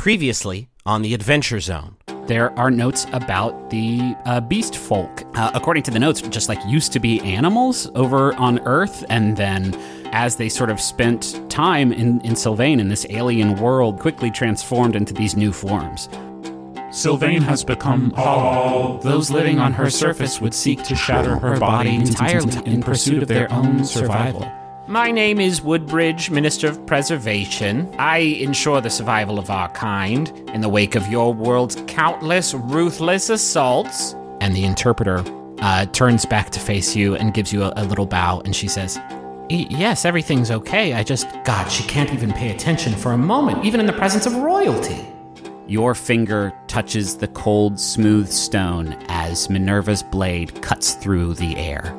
Previously on the Adventure Zone. There are notes about the beast folk. According to the notes, just like used to be animals over on Earth, and then as they sort of spent time in Sylvain, in this alien world, quickly transformed into these new forms. Sylvain has become all. Those living on her surface would seek to shatter her body entirely in pursuit of their own survival. My name is Woodbridge, Minister of Preservation. I ensure the survival of our kind in the wake of your world's countless, ruthless assaults. And the interpreter turns back to face you and gives you a little bow, and she says, Yes, everything's okay. God, she can't even pay attention for a moment, even in the presence of royalty. Your finger touches the cold, smooth stone as Minerva's blade cuts through the air.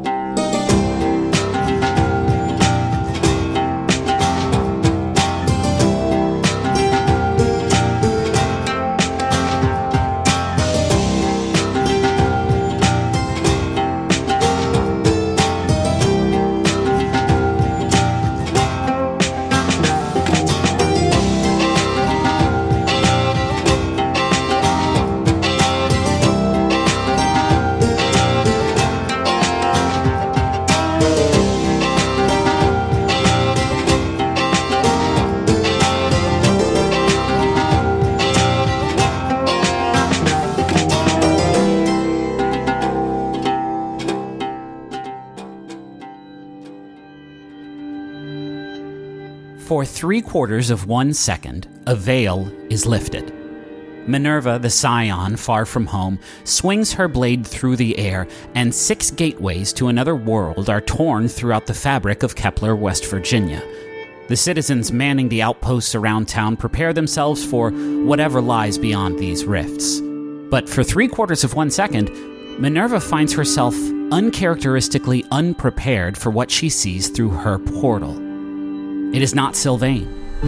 For 3/4 of 1 second, a veil is lifted. Minerva, the scion, far from home, swings her blade through the air, and 6 gateways to another world are torn throughout the fabric of Kepler, West Virginia. The citizens manning the outposts around town prepare themselves for whatever lies beyond these rifts. But for 3/4 of 1 second, Minerva finds herself uncharacteristically unprepared for what she sees through her portal. It is not Sylvain.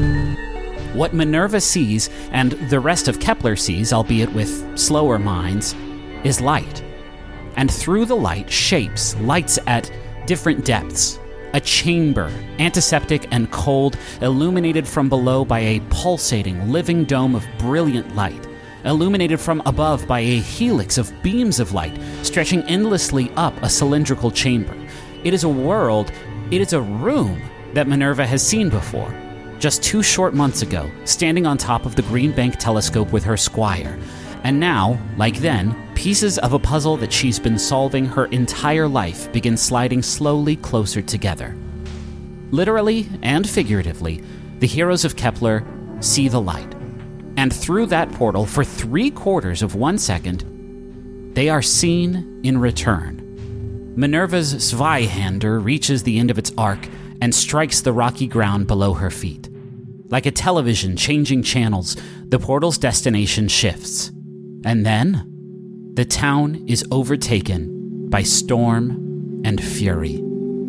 What Minerva sees, and the rest of Kepler sees, albeit with slower minds, is light. And through the light, shapes, lights at different depths. A chamber, antiseptic and cold, illuminated from below by a pulsating, living dome of brilliant light. Illuminated from above by a helix of beams of light, stretching endlessly up a cylindrical chamber. It is a world, it is a room that Minerva has seen before, just 2 short months ago, standing on top of the Green Bank telescope with her squire. And now, like then, pieces of a puzzle that she's been solving her entire life begin sliding slowly closer together. Literally and figuratively, the heroes of Kepler see the light. And through that portal, for 3/4 of 1 second, they are seen in return. Minerva's Zweihander reaches the end of its arc and strikes the rocky ground below her feet. Like a television changing channels, the portal's destination shifts. And then, the town is overtaken by storm and fury.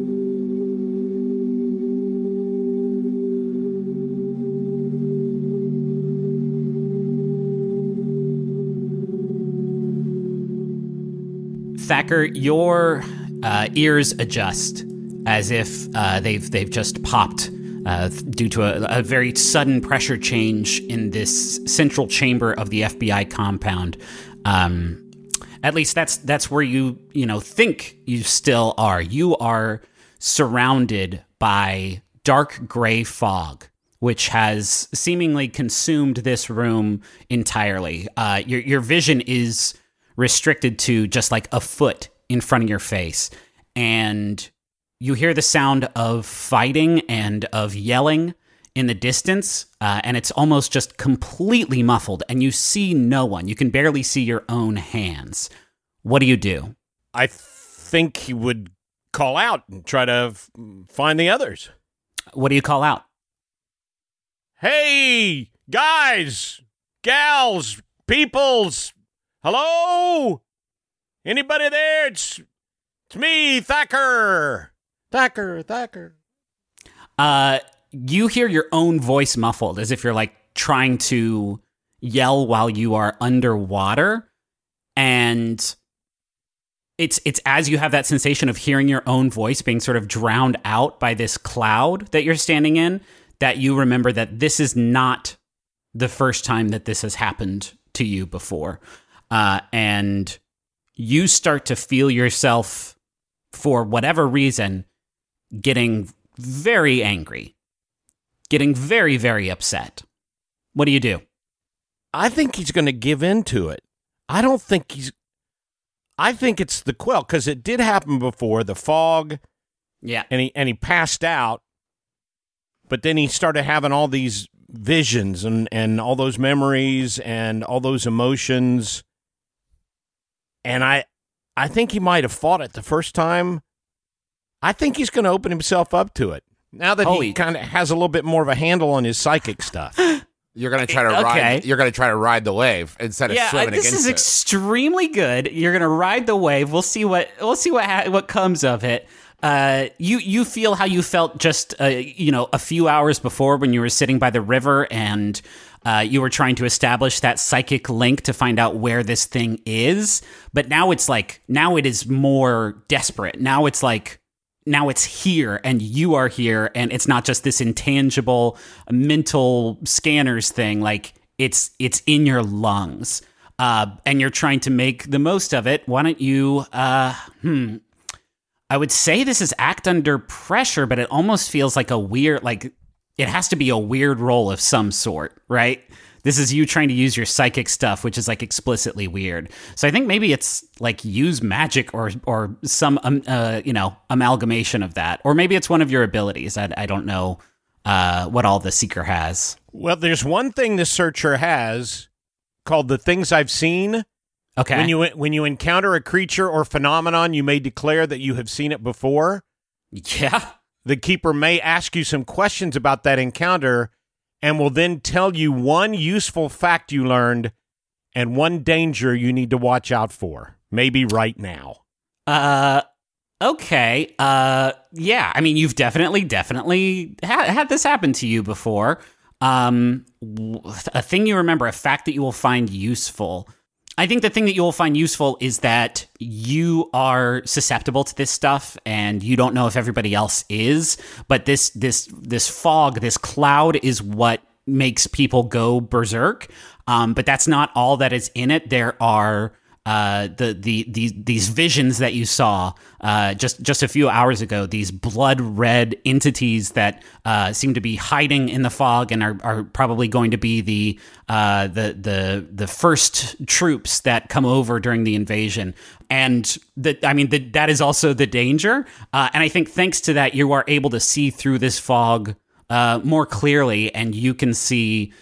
Thacker, your ears adjust as if they've just popped due to a very sudden pressure change in this central chamber of the FBI compound. At least that's where you think you still are. You are surrounded by dark gray fog, which has seemingly consumed this room entirely. Your vision is restricted to just like a foot in front of your face, and you hear the sound of fighting and of yelling in the distance, and it's almost just completely muffled, and you see no one. You can barely see your own hands. What do you do? I think he would call out and try to find the others. What do you call out? Hey, guys, gals, peoples, hello? Anybody there? It's me, Thacker. Thacker. You hear your own voice muffled, as if you're like trying to yell while you are underwater, and it's as you have that sensation of hearing your own voice being sort of drowned out by this cloud that you're standing in, that you remember that this is not the first time that this has happened to you before. And you start to feel yourself, for whatever reason, getting very angry, getting very, very upset. What do you do? I think he's going to give in to it. I think it's the quill, because it did happen before, the fog. Yeah. And he passed out, but then he started having all these visions and all those memories and all those emotions. And I think he might have fought it the first time. I think he's going to open himself up to it now that he kind of has a little bit more of a handle on his psychic stuff. You're going to try to ride. You're going to try to ride the wave instead of swimming against it. This is extremely good. You're going to ride the wave. We'll see what comes of it. You feel how you felt just a few hours before when you were sitting by the river and you were trying to establish that psychic link to find out where this thing is. But now it is more desperate. Now it's here and you are here, and it's not just this intangible mental scanners thing. Like it's in your lungs, and you're trying to make the most of it. Why don't you? I would say this is act under pressure, but it almost feels like it has to be a weird role of some sort, right? This is you trying to use your psychic stuff, which is like explicitly weird. So I think maybe it's like use magic or some amalgamation of that, or maybe it's one of your abilities. I don't know what all the seeker has. Well, there's one thing the searcher has called the things I've seen. Okay. When you encounter a creature or phenomenon, you may declare that you have seen it before. Yeah. The keeper may ask you some questions about that encounter and will then tell you one useful fact you learned and one danger you need to watch out for. Maybe right now. Okay. Yeah. I mean, you've definitely had this happen to you before. A thing you remember, a fact that you will find useful. I think the thing that you will find useful is that you are susceptible to this stuff and you don't know if everybody else is, but this fog, this cloud is what makes people go berserk. But that's not all that is in it. There are these visions that you saw just a few hours ago, these blood red entities that seem to be hiding in the fog and are probably going to be the first troops that come over during the invasion. And that is also the danger. And I think thanks to that, you are able to see through this fog more clearly, and you can see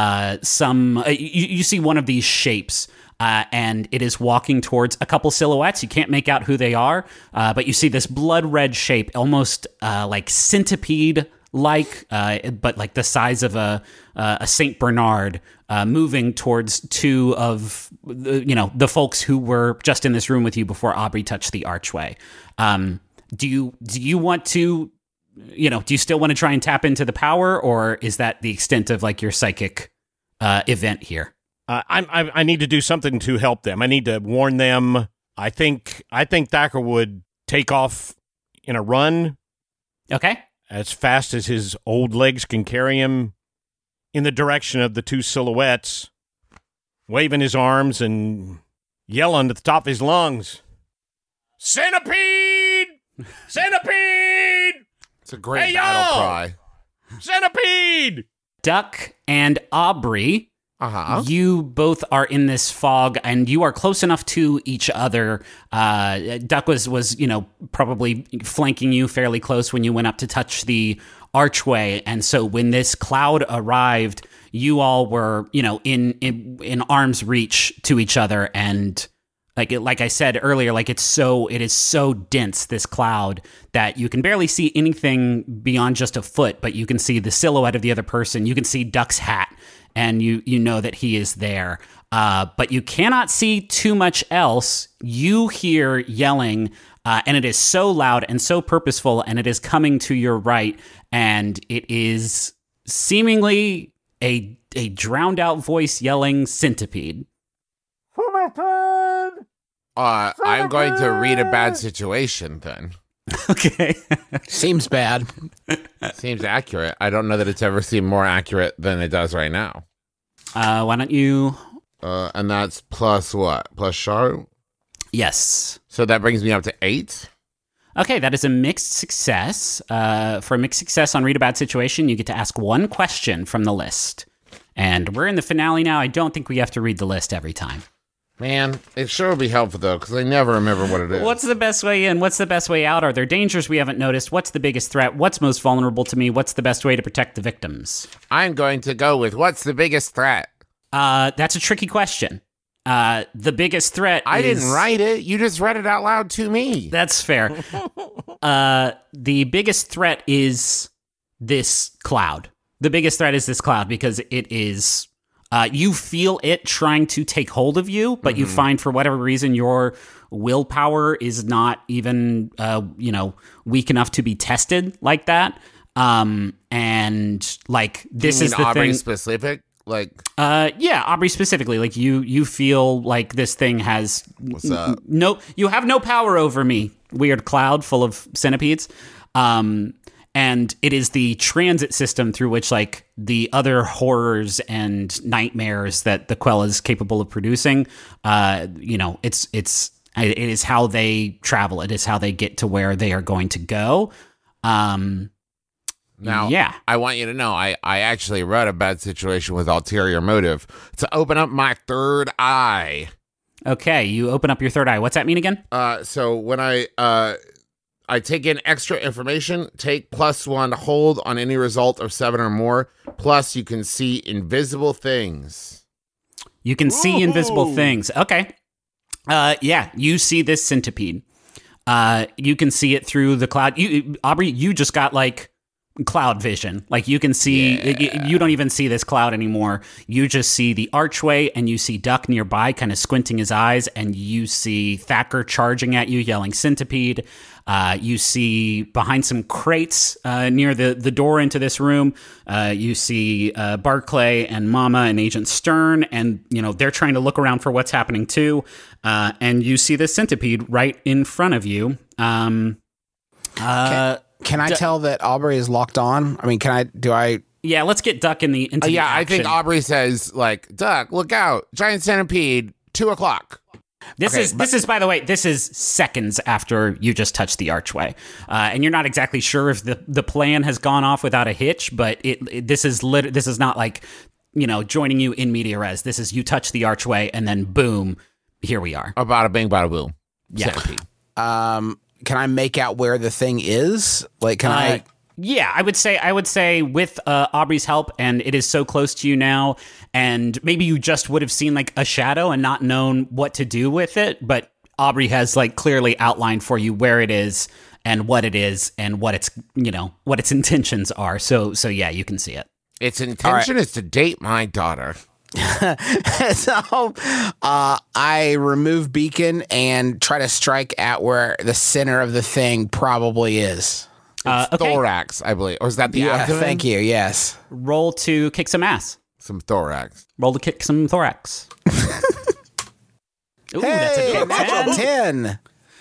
you see one of these shapes. And it is walking towards a couple silhouettes. You can't make out who they are, but you see this blood red shape, almost like centipede-like, but like the size of a Saint Bernard, moving towards two of the folks who were just in this room with you before Aubrey touched the archway. Do you want to? Do you still want to try and tap into the power, or is that the extent of like your psychic event here? I need to do something to help them. I need to warn them. I think Thacker would take off in a run. Okay. As fast as his old legs can carry him in the direction of the two silhouettes, waving his arms and yelling at the top of his lungs, "Centipede! Centipede!" It's a great battle cry. Centipede! Duck and Aubrey, you both are in this fog, and you are close enough to each other. Duck was probably flanking you fairly close when you went up to touch the archway, and so when this cloud arrived, you all were in arm's reach to each other, and like I said earlier, it is so dense, this cloud, that you can barely see anything beyond just a foot, but you can see the silhouette of the other person. You can see Duck's hat, and you know that he is there. But you cannot see too much else. You hear yelling, and it is so loud and so purposeful, and it is coming to your right, and it is seemingly a drowned out voice yelling centipede. I'm going to read a bad situation then. Okay. Seems bad. Seems accurate. I don't know that it's ever seemed more accurate than it does right now. Why don't you... And that's plus what? Plus Sharu? Yes. So that brings me up to 8. Okay, that is a mixed success. For a mixed success on Read a Bad Situation, you get to ask one question from the list. And we're in the finale now. I don't think we have to read the list every time. Man, it sure would be helpful, though, because I never remember what it is. What's the best way in? What's the best way out? Are there dangers we haven't noticed? What's the biggest threat? What's most vulnerable to me? What's the best way to protect the victims? I'm going to go with what's the biggest threat? That's a tricky question. The biggest threat I didn't write it. You just read it out loud to me. That's fair. The biggest threat is this cloud. The biggest threat is this cloud because it is... you feel it trying to take hold of you, but you find for whatever reason your willpower is not even, weak enough to be tested like that. And like this is the Aubrey thing. Specific, like yeah, Aubrey specifically. Like you feel like this thing has what's up? You have no power over me. Weird cloud full of centipedes. And it is the transit system through which, like, the other horrors and nightmares that the Quell is capable of producing, it is how they travel. It is how they get to where they are going to go. Now, yeah. I want you to know, I actually read a bad situation with ulterior motive to open up my third eye. Okay, you open up your third eye. What's that mean again? So when I take in extra information, take +1, hold on any result of 7 or more, plus you can see invisible things. You can see invisible things. Okay. Yeah, you see this centipede. You can see it through the cloud. Aubrey, you just got, like, cloud vision. Like, you can see... You don't even see this cloud anymore. You just see the archway, and you see Duck nearby kind of squinting his eyes, and you see Thacker charging at you, yelling centipede. You see behind some crates near the door into this room, you see Barclay and Mama and Agent Stern, and they're trying to look around for what's happening too. And you see the centipede right in front of you. Can I tell that Aubrey is locked on? I mean, Yeah, let's get Duck into the action. I think Aubrey says, like, Duck, look out, giant centipede, 2:00. This is, by the way, this is seconds after you just touched the archway. And you're not exactly sure if the plan has gone off without a hitch, but this is not like, joining you in media res. This is you touch the archway and then boom, here we are. Bada bing, bada boom. Yeah. Centipede. Can I make out where the thing is? Like, can I... Yeah, I would say with Aubrey's help, and it is so close to you now, and maybe you just would have seen like a shadow and not known what to do with it, but Aubrey has like clearly outlined for you where it is and what its intentions are. So yeah, you can see it. Its intention is to date my daughter. So I remove Beacon and try to strike at where the center of the thing probably is. Okay. Thorax, I believe. Or is that the abdomen? Thank you, yes. Roll to kick some ass. Some thorax. Roll to kick some thorax. Ooh, that's a good natural 10.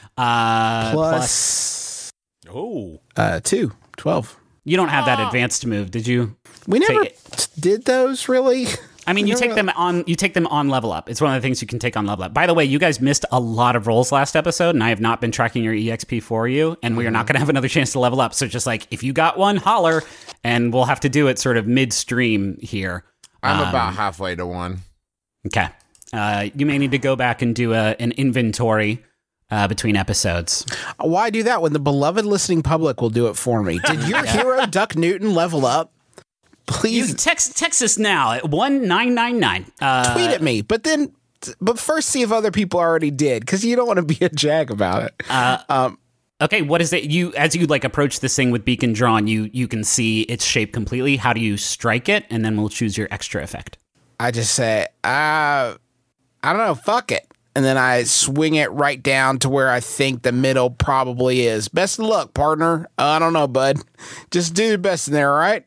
Plus 2, 12. You don't have that advanced move, did you? We never did those, really. I mean, you take them on level up. It's one of the things you can take on level up. By the way, you guys missed a lot of rolls last episode, and I have not been tracking your EXP for you, and we are not going to have another chance to level up. So just like, if you got one, holler, and we'll have to do it sort of midstream here. I'm about halfway to one. Okay. You may need to go back and do an inventory between episodes. Why do that when the beloved listening public will do it for me? Did your hero, Duck Newton, level up? Please text us now at 1999. Tweet at me, but first see if other people already did, because you don't want to be a jag about it. Okay, what is it? As you like approach this thing with beacon drawn, you can see its shape completely. How do you strike it? And then we'll choose your extra effect. I just say, I don't know, fuck it. And then I swing it right down to where I think the middle probably is. Best of luck, partner. I don't know, bud. Just do your best in there, all right?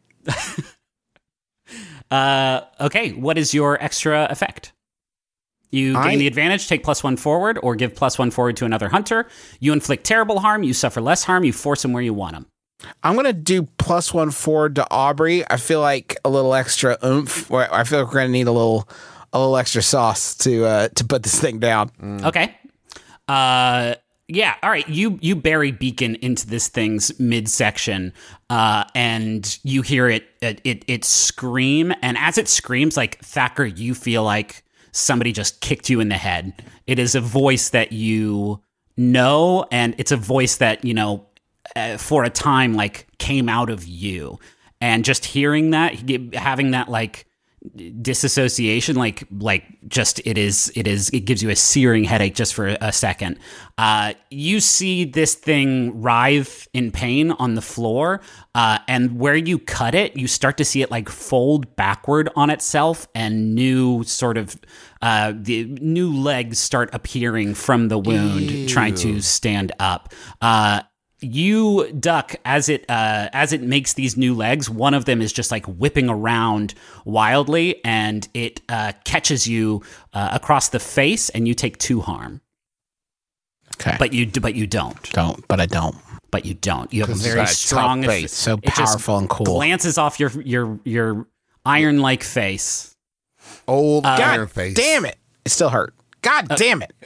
Okay, what is your extra effect? You gain the advantage, take +1 forward, or give +1 forward to another hunter. You inflict terrible harm, you suffer less harm, you force them where you want them. I'm going to do +1 forward to Aubrey. I feel like a little extra oomph. I feel like we're going to need a little extra sauce to put this thing down. Okay. Yeah. All right. You bury Beacon into this thing's midsection, and you hear it scream. And as it screams, like Thacker, you feel like somebody just kicked you in the head. It is a voice that you know, and it's a voice that, you know, for a time, like, came out of you. And just hearing that, having that, like, disassociation, like just it gives you a searing headache just for a second. You see this thing writhe in pain on the floor, and where you cut it, you start to see it like fold backward on itself, and new sort of the new legs start appearing from the wound, trying to stand up. You duck as it makes these new legs. One of them is just like whipping around wildly, and it catches you across the face, and you take 2 harm. Okay, but you don't. But I don't. But you don't. You have a It's very got a strong tough face. So it just powerful and cool. Glances off your iron-like face. Old iron God face. damn it! It still hurt. God damn it!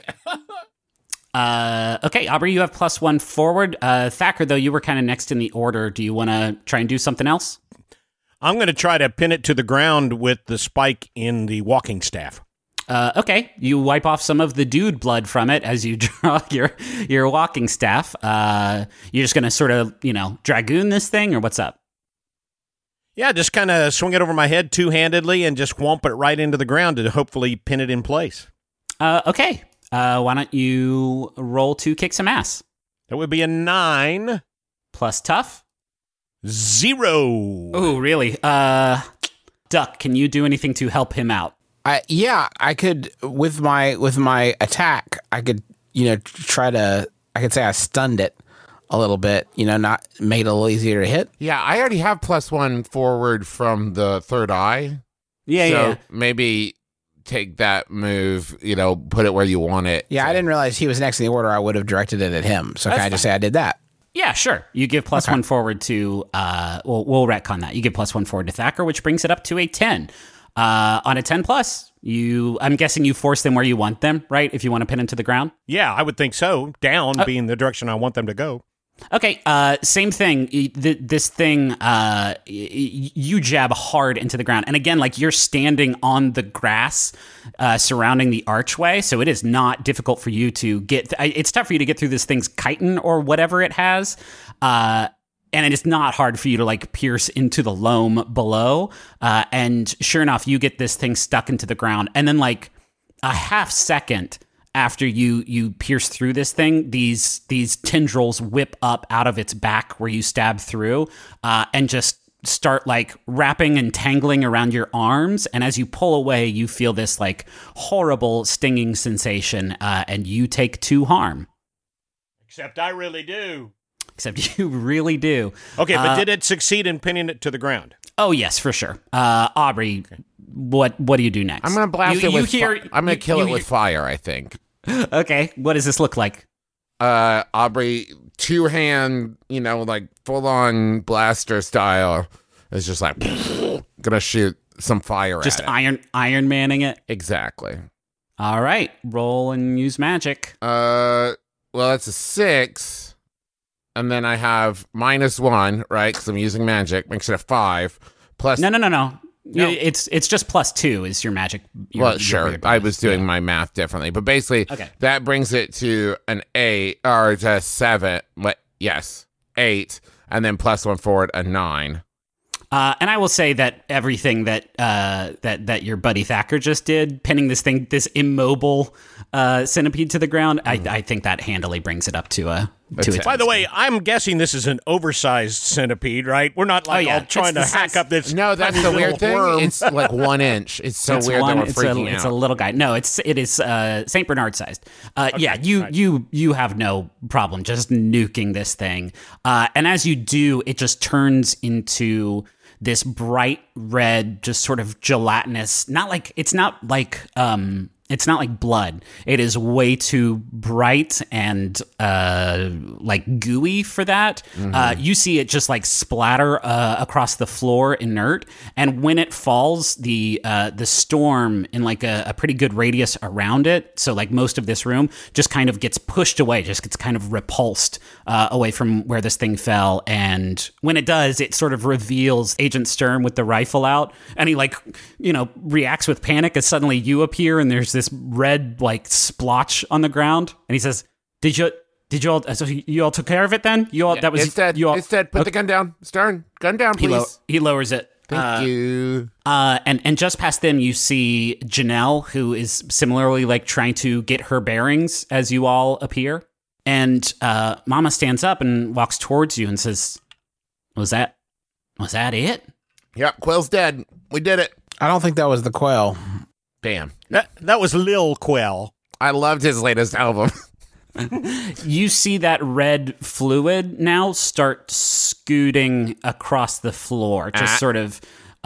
Okay, Aubrey, you have +1 forward. Thacker, though, you were kind of next in the order. Do you want to try and do something else? I'm going to try to pin it to the ground with the spike in the walking staff. Okay, you wipe off some of the dude blood from it as you draw your walking staff. You're just going to sort of, you know, dragoon this thing, or what's up? Yeah, just kind of swing it over my head two-handedly and just whomp it right into the ground to hopefully pin it in place. Okay. Why don't you roll to kick some ass? That would be a 9 plus tough. 0. Oh, really? Duck, can you do anything to help him out? Yeah, I could with my attack. I could, you know, I could say I stunned it a little bit. You know, not made it a little easier to hit. Yeah, I already have +1 forward from the third eye. Yeah, so yeah. maybe take that move, you know, put it where you want it. Yeah, I didn't realize he was next in the order. I would have directed it at him. So can I just say I did that? Yeah, sure. You give +1 forward to, we'll retcon that. You give +1 forward to Thacker, which brings it up to a 10. On a 10 plus, I'm guessing you force them where you want them, right? If you want to pin them to the ground? Yeah, I would think so. Down being the direction I want them to go. Okay, same thing. This thing, you jab hard into the ground. And again, like, you're standing on the grass surrounding the archway, so it is not difficult for you to get... It's tough for you to get through this thing's chitin or whatever it has. And it is not hard for you to, like, pierce into the loam below. And sure enough, you get this thing stuck into the ground. And then, like, a half second after you pierce through this thing, these tendrils whip up out of its back where you stab through, and just start, like, wrapping and tangling around your arms. And as you pull away, you feel this, like, horrible stinging sensation, and you take 2 harm. Except I really do. Except you really do. Okay, but did it succeed in pinning it to the ground? Oh, yes, for sure. Aubrey, what do you do next? I'm going to blast it with I'm going to kill it with fire, I think. Okay, what does this look like? Aubrey, 2-hand, you know, like full-on blaster style, is just like gonna shoot some fire just at it. Iron Manning it. Exactly. All right, roll and use magic. Well, that's a 6, and then I have -1, right? Because I'm using magic. Makes it a 5. Plus, No. No. It's just +2 is your magic. Well, sure. I was doing my math differently, but basically, that brings it to an 8 or to 7. Yes, 8, and then +1 forward, a 9. And I will say that everything that that your buddy Thacker just did, pinning this immobile centipede to the ground, I think that handily brings it up to a. By the way, I'm guessing this is an oversized centipede, right? We're not like all trying to hack up this. No, that's the weird thing. Worm. It's like 1 inch. It's so weird that we're freaking out. It's a little guy. No, it is Saint Bernard sized. You have no problem just nuking this thing, and as you do, it just turns into this bright red, just sort of gelatinous. It's not like it's not like blood. It is way too bright and like gooey for that. You see it just like splatter across the floor, inert. And when it falls, the storm in like a pretty good radius around it, so like most of this room, just kind of gets pushed away, just gets kind of repulsed away from where this thing fell. And when it does, it sort of reveals Agent Stern with the rifle out, and he like, reacts with panic as suddenly you appear, and there's this red like splotch on the ground, and he says, "Did you all? So you all took care of it then? You all? Yeah, that was it's dead. You all, it's dead. Put the gun down, Stern. Gun down, please. He lowers it. Thank you. And just past them, you see Janelle, who is similarly like trying to get her bearings as you all appear. And Mama stands up and walks towards you and says, "Was that it?" Yep, Quill's dead. We did it. I don't think that was the quail. Damn. That was Lil Quell. I loved his latest album. You see that red fluid now start scooting across the floor, just sort of,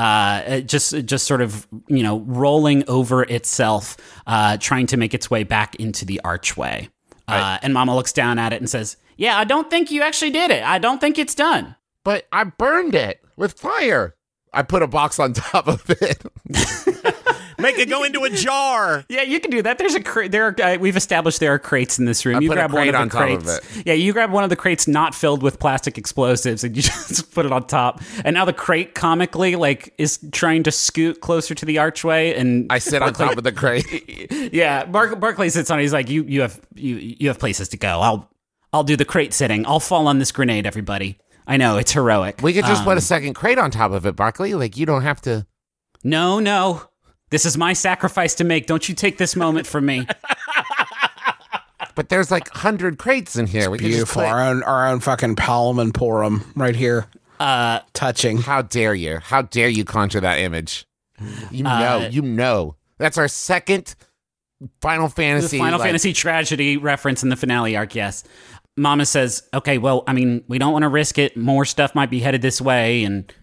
rolling over itself, trying to make its way back into the archway. And Mama looks down at it and says, "Yeah, I don't think you actually did it. I don't think it's done." But I burned it with fire. I put a box on top of it. Make it go into a jar. Yeah, you can do that. There's a crate. We've established there are crates in this room. I You put a grab one crate of on the top crates. of it. Yeah, you grab one of the crates not filled with plastic explosives, and you just put it on top. And now the crate comically like is trying to scoot closer to the archway. And I sit on top of the crate. yeah, Barclay sits on it. He's like, you have places to go. I'll do the crate sitting. I'll fall on this grenade, everybody. I know, it's heroic. We could just put a second crate on top of it, Barkley. Like, you don't have to. No. This is my sacrifice to make. Don't you take this moment from me. But there's like 100 crates in here. We could just Beautiful. put... Our own fucking Parliament Porum right here. Touching. How dare you? How dare you conjure that image? You know. That's our second Final Fantasy. The Final Fantasy tragedy reference in the finale arc, yes. Mama says, "Okay, well, I mean, we don't want to risk it. More stuff might be headed this way, and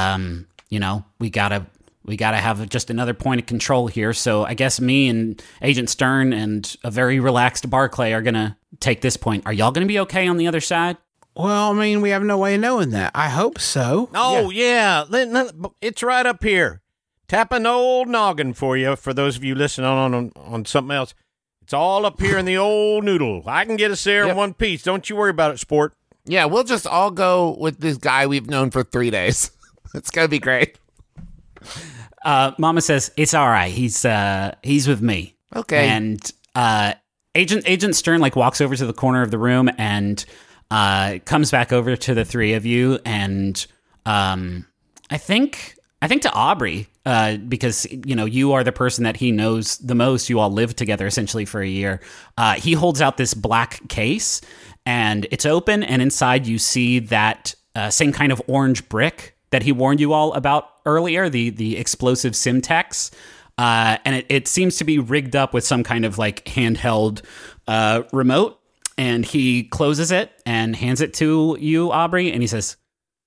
we gotta have just another point of control here. So I guess me and Agent Stern and a very relaxed Barclay are gonna take this point. Are y'all gonna be okay on the other side?" Well, I mean, we have no way of knowing that. I hope so. Oh, yeah. It's right up here. Tapping the old noggin for you, for those of you listening on something else. It's all up here in the old noodle. I can get us there in one piece. Don't you worry about it, sport. Yeah, we'll just all go with this guy we've known for 3 days. It's going to be great. Mama says, "It's all right. He's with me." Okay. And Agent Stern like walks over to the corner of the room and comes back over to the three of you, and I think to Aubrey, because you are the person that he knows the most. You all lived together essentially for a year. He holds out this black case, and it's open, and inside you see that same kind of orange brick that he warned you all about earlier, the explosive Simtex. And it seems to be rigged up with some kind of like handheld remote. And he closes it and hands it to you, Aubrey, and he says,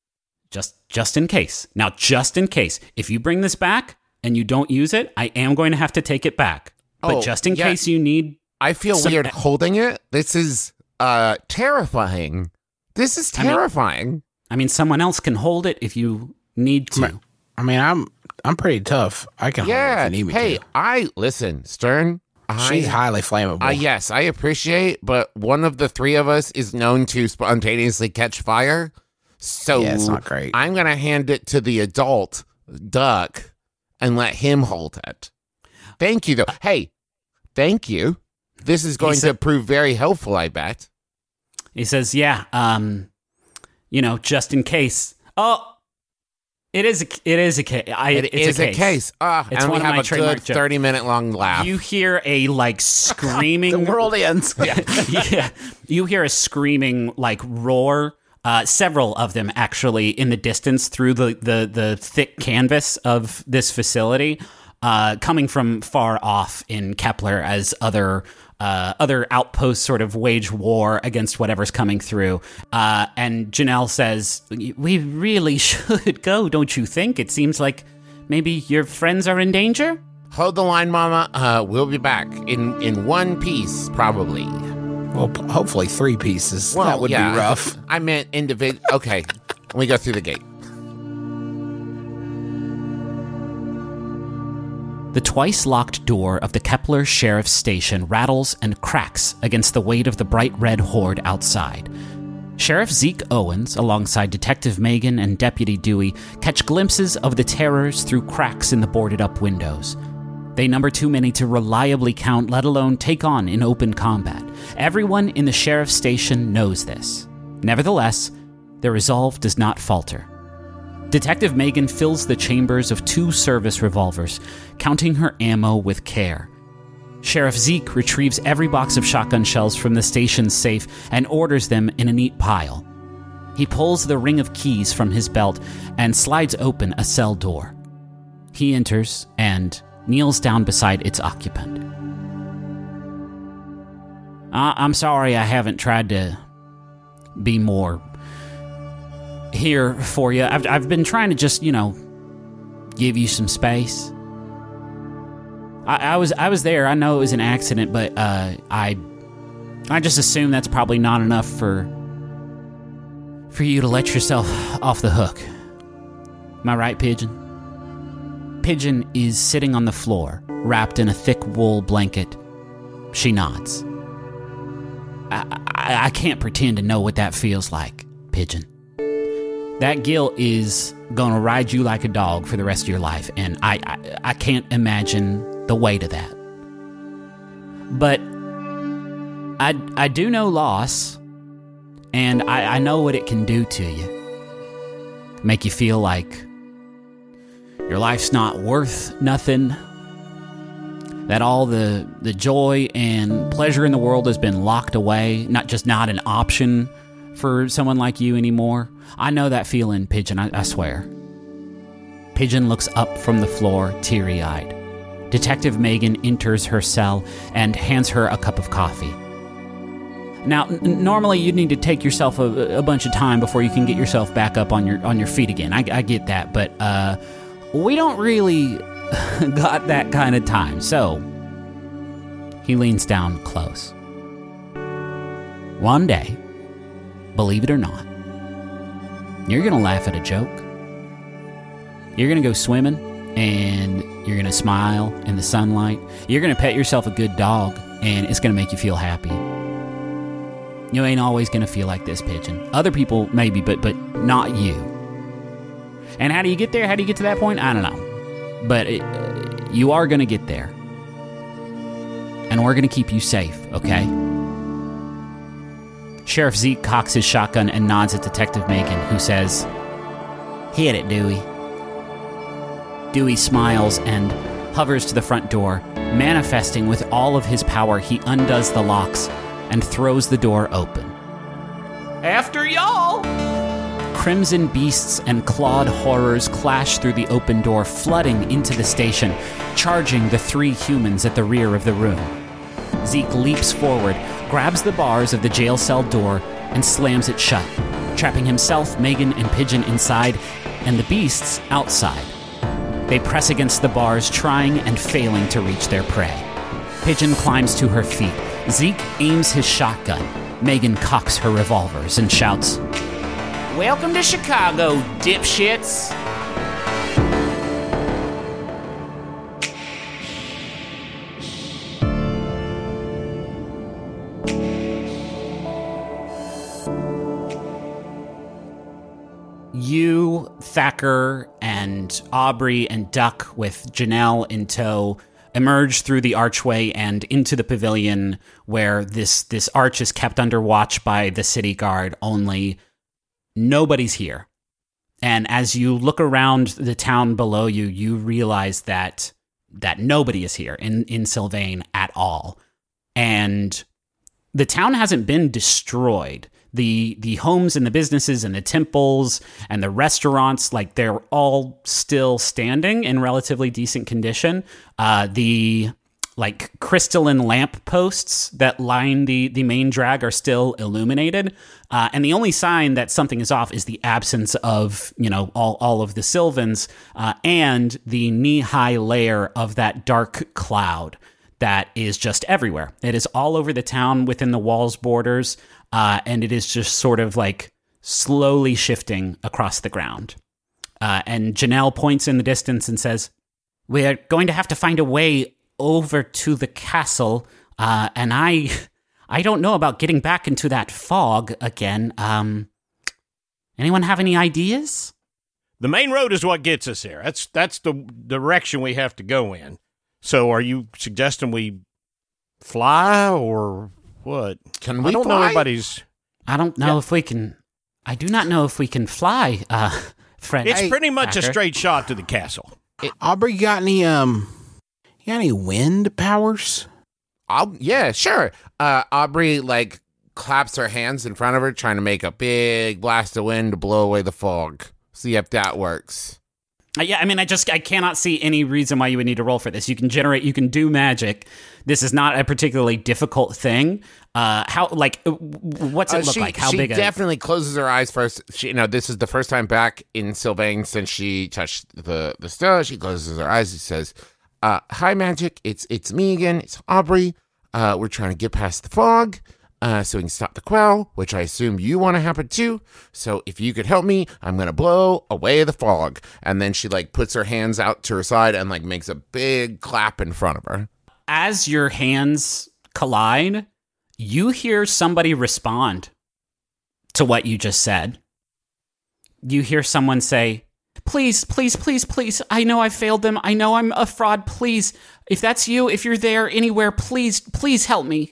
just in case. Now, just in case, if you bring this back and you don't use it, I am going to have to take it back. But just in case you need... I feel weird holding it. This is terrifying. This is terrifying. I mean, someone else can hold it if you need to. I mean, I'm pretty tough. I can hold it if you need me to. Listen, Stern. She's highly flammable. Yes, I appreciate, but one of the three of us is known to spontaneously catch fire. So yeah, it's not great. I'm going to hand it to the adult duck and let him hold it. Thank you, though. Hey, thank you. This is going to prove very helpful, I bet. He says, yeah, just in case. Oh, it is a case. It's a case. It's and one we of my have a trademark good 30-minute long laugh. You hear a screaming. The world ends. Yeah. You hear a screaming roar. Several of them actually in the distance through the thick canvas of this facility, coming from far off in Kepler as other outposts sort of wage war against whatever's coming through. And Janelle says, "We really should go, don't you think? It seems like maybe your friends are in danger." Hold the line, Mama. We'll be back in one piece, probably. Well, hopefully 3 pieces. Well, that would yeah, be rough. I meant individual. Okay, we go through the gate. The twice-locked door of the Kepler Sheriff's Station rattles and cracks against the weight of the bright red horde outside. Sheriff Zeke Owens, alongside Detective Megan and Deputy Dewey, catch glimpses of the terrors through cracks in the boarded-up windows. They number too many to reliably count, let alone take on in open combat. Everyone in the sheriff's station knows this. Nevertheless, their resolve does not falter. Detective Megan fills the chambers of 2 service revolvers, counting her ammo with care. Sheriff Zeke retrieves every box of shotgun shells from the station's safe and orders them in a neat pile. He pulls the ring of keys from his belt and slides open a cell door. He enters and kneels down beside its occupant. I'm sorry I haven't tried to be more here for you. I've been trying to just, give you some space. I was there. I know it was an accident, but I just assume that's probably not enough for you to let yourself off the hook. Am I right, Pigeon? Pigeon is sitting on the floor, wrapped in a thick wool blanket. She nods. I can't pretend to know what that feels like, Pigeon. That guilt is gonna ride you like a dog for the rest of your life, and I can't imagine the weight of that. But I do know loss, and I know what it can do to you. Make you feel like your life's not worth nothing, that all the joy and pleasure in the world has been locked away, not an option for someone like you anymore. I know that feeling, Pigeon, I swear. Pigeon looks up from the floor, teary-eyed. Detective Megan enters her cell and hands her a cup of coffee. Now, normally you'd need to take yourself a bunch of time before you can get yourself back up on your feet again. I get that, but we don't really got that kind of time. So, he leans down close. One day, believe it or not, you're going to laugh at a joke. You're going to go swimming, and you're going to smile in the sunlight. You're going to pet yourself a good dog, and it's going to make you feel happy. You ain't always going to feel like this, Pigeon. Other people, maybe, but not you. And how do you get there? How do you get to that point? I don't know. But you are going to get there. And we're going to keep you safe, okay? Sheriff Zeke cocks his shotgun and nods at Detective Megan, who says, "Hit it, Dewey." Dewey smiles and hovers to the front door. Manifesting with all of his power, he undoes the locks and throws the door open. "After y'all!" Crimson beasts and clawed horrors clash through the open door, flooding into the station, charging the 3 humans at the rear of the room. Zeke leaps forward, grabs the bars of the jail cell door, and slams it shut, trapping himself, Megan, and Pigeon inside, and the beasts outside. They press against the bars, trying and failing to reach their prey. Pigeon climbs to her feet. Zeke aims his shotgun. Megan cocks her revolvers and shouts, "Welcome to Chicago, dipshits!" You, Thacker, and Aubrey and Duck, with Janelle in tow, emerge through the archway and into the pavilion where this arch is kept under watch by the city guard, only nobody's here. And as you look around the town below you, you realize that nobody is here in Sylvain at all. And the town hasn't been destroyed. The homes and the businesses and the temples and the restaurants, like, they're all still standing in relatively decent condition. The like crystalline lamp posts that line the main drag are still illuminated. And the only sign that something is off is the absence of, all of the Sylvans and the knee-high layer of that dark cloud that is just everywhere. It is all over the town within the wall's borders, and it is just sort of like slowly shifting across the ground. And Janelle points in the distance and says, "We're going to have to find a way over to the castle, and I don't know about getting back into that fog again. Anyone have any ideas?" The main road is what gets us there. That's the direction we have to go in. So are you suggesting we fly or what? Can we I don't fly? know anybody's... I don't know if we can... I do not know if we can fly, friend. It's pretty much a Packer. straight shot to the castle. Aubrey, you got any wind powers? Yeah, sure. Aubrey like claps her hands in front of her, trying to make a big blast of wind to blow away the fog. See if that works. Yeah, I mean, I cannot see any reason why you would need to roll for this. You can do magic. This is not a particularly difficult thing. What's it look like? How big? She definitely closes her eyes first. This is the first time back in Sylvain since she touched the stone. She closes her eyes. She says, "Hi, magic. It's me again. It's Aubrey. We're trying to get past the fog, so we can stop the quell, which I assume you want to happen too. So if you could help me, I'm gonna blow away the fog." And then she like puts her hands out to her side and like makes a big clap in front of her. As your hands collide, you hear somebody respond to what you just said. You hear someone say, "Please, please, please, please. I know I failed them. I know I'm a fraud. Please, if that's you, if you're there anywhere, please, please help me."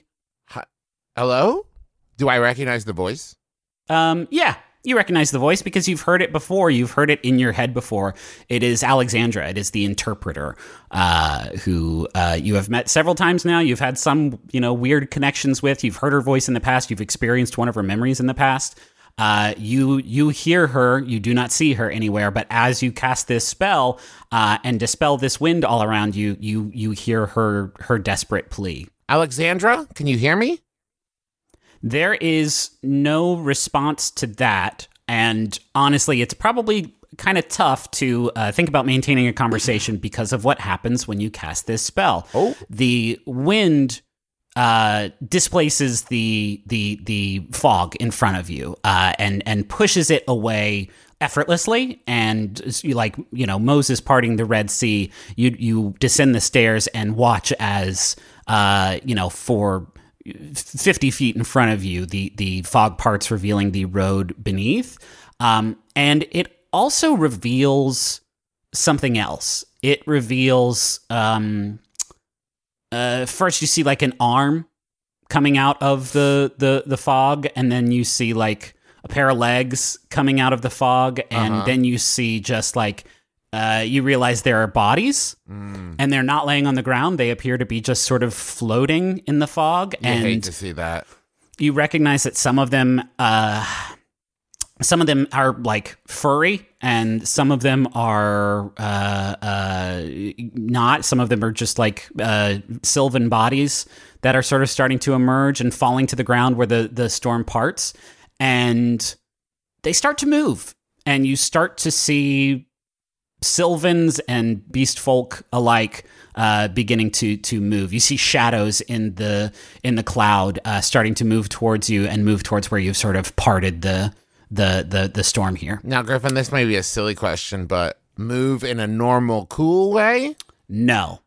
Hello? Do I recognize the voice? Yeah, you recognize the voice because you've heard it before. You've heard it in your head before. It is Alexandra. It is the interpreter, who you have met several times now. You've had some, weird connections with. You've heard her voice in the past. You've experienced one of her memories in the past. You hear her. You do not see her anywhere. But as you cast this spell and dispel this wind all around you, you hear her desperate plea. Alexandra, can you hear me? There is no response to that, and honestly, it's probably kind of tough to think about maintaining a conversation because of what happens when you cast this spell. Oh. The wind displaces the fog in front of you and pushes it away effortlessly, and Moses parting the Red Sea, you descend the stairs and watch as for 50 feet in front of you, the fog parts, revealing the road beneath. And it also reveals something else. It reveals, first you see like an arm coming out of the fog, and then you see like a pair of legs coming out of the fog, and then you see just like, you realize there are bodies, and they're not laying on the ground. They appear to be just sort of floating in the fog. I And hate to see that. you recognize that some of them are like furry, and some of them are not. Some of them are just like sylvan bodies that are sort of starting to emerge and falling to the ground where the storm parts, and they start to move, and you start to see Sylvans and beast folk alike beginning to move. You see shadows in the cloud starting to move towards you and move towards where you've sort of parted the storm here. Now, Griffin, this may be a silly question, but move in a normal, cool way? No.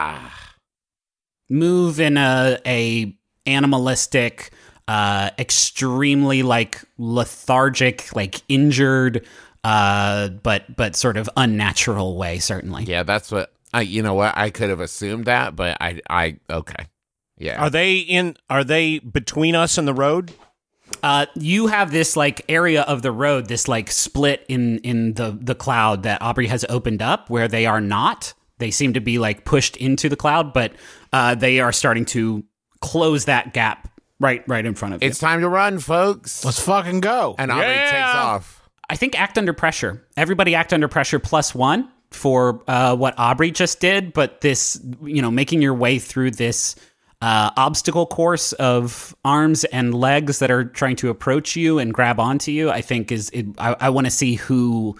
Move in a animalistic, extremely like lethargic, like injured, but sort of unnatural way, certainly. Yeah, that's what I could have assumed that, but I okay. Yeah. Are they between us and the road? You have this like area of the road, this like split in the cloud that Aubrey has opened up where they are not. They seem to be like pushed into the cloud, but they are starting to close that gap right in front of you. It's time to run, folks. Let's fucking go. And Aubrey takes off. I think act under pressure. Everybody act under pressure +1 for what Aubrey just did, but this, making your way through this obstacle course of arms and legs that are trying to approach you and grab onto you, I think I want to see who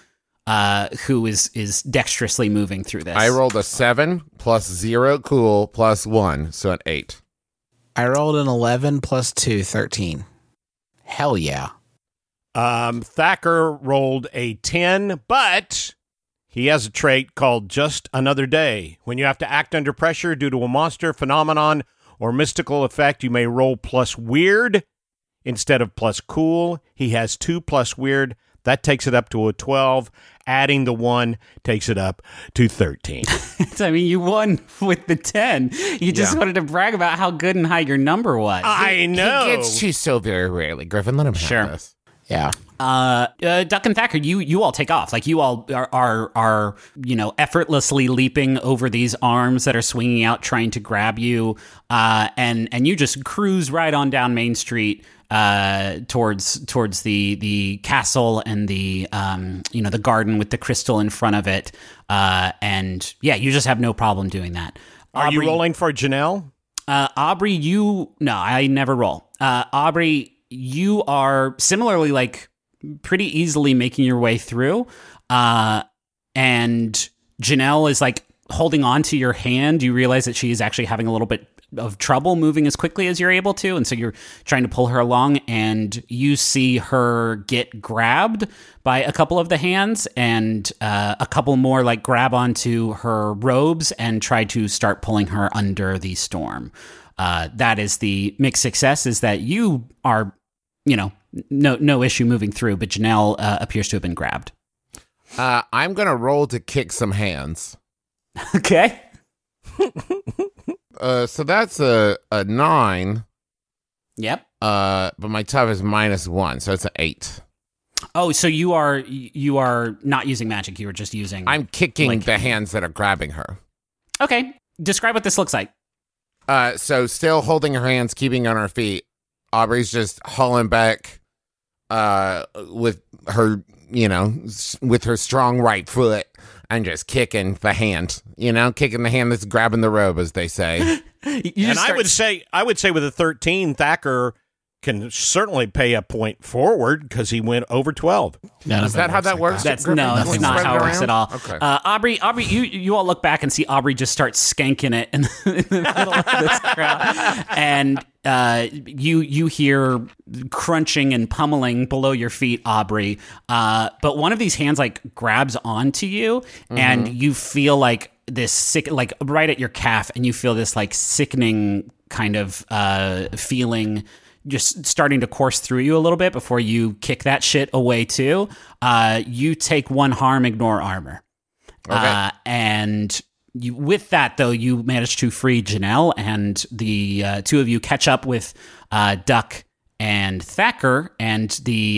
is dexterously moving through this. I rolled a 7 plus 0 cool plus 1, so an 8. I rolled an 11 plus 2, 13. Hell yeah. Thacker rolled a 10, but he has a trait called Just Another Day. When you have to act under pressure due to a monster, phenomenon, or mystical effect, you may roll plus weird instead of plus cool. He has 2 plus weird. That takes it up to a 12. Adding the 1 takes it up to 13. I mean, you won with the 10. You just wanted to brag about how good and high your number was. I know. He gets to so very rarely. Griffin, let him have this. Yeah. Duck and Thacker, you all take off. Like, you all are effortlessly leaping over these arms that are swinging out, trying to grab you. And you just cruise right on down Main Street towards the castle and the the garden with the crystal in front of it. And yeah, you just have no problem doing that. Are you rolling for Janelle? Aubrey, I never roll. Aubrey, you are similarly like pretty easily making your way through. And Janelle is like holding on to your hand. You realize that she is actually having a little bit of trouble moving as quickly as you're able to, and so you're trying to pull her along, and you see her get grabbed by a couple of the hands, and a couple more like grab onto her robes and try to start pulling her under the storm. That is the mixed success, is that you are, no issue moving through, but Janelle appears to have been grabbed. I'm gonna roll to kick some hands. Okay. So that's a 9. Yep. But my tough is -1, so it's an 8. Oh, so you are not using magic. You are just using. I'm kicking the hands that are grabbing her. Okay. Describe what this looks like. So still holding her hands, keeping on her feet. Aubrey's just hauling back, with her, with her strong right foot. And just kicking the hand, kicking the hand that's grabbing the robe, as they say. I would say with a 13, Thacker can certainly pay a point forward because he went over 12. Is that how that works? That's not how it works at all. Okay. Aubrey, you all look back and see Aubrey just start skanking it in the middle of this crowd, and you hear crunching and pummeling below your feet, Aubrey. But one of these hands like grabs onto you, and you feel like this sick, like right at your calf, and you feel this like sickening kind of feeling just starting to course through you a little bit before you kick that shit away too. You take 1 harm, ignore armor. Okay. And with that, though, you manage to free Janelle, and the two of you catch up with Duck and Thacker, and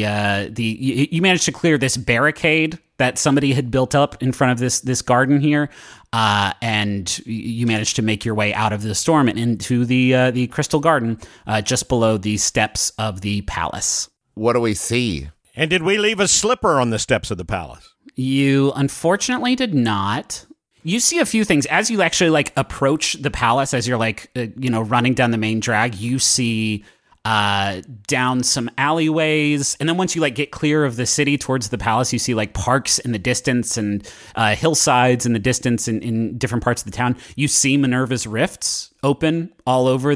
you manage to clear this barricade that somebody had built up in front of this garden here, and you managed to make your way out of the storm and into the Crystal Garden, just below the steps of the palace. What do we see? And did we leave a slipper on the steps of the palace? You unfortunately did not. You see a few things as you actually like approach the palace, as you're like running down the main drag. You see down some alleyways, and then once you like get clear of the city towards the palace, you see like parks in the distance and hillsides in the distance in different parts of the town. You see Minerva's rifts open all over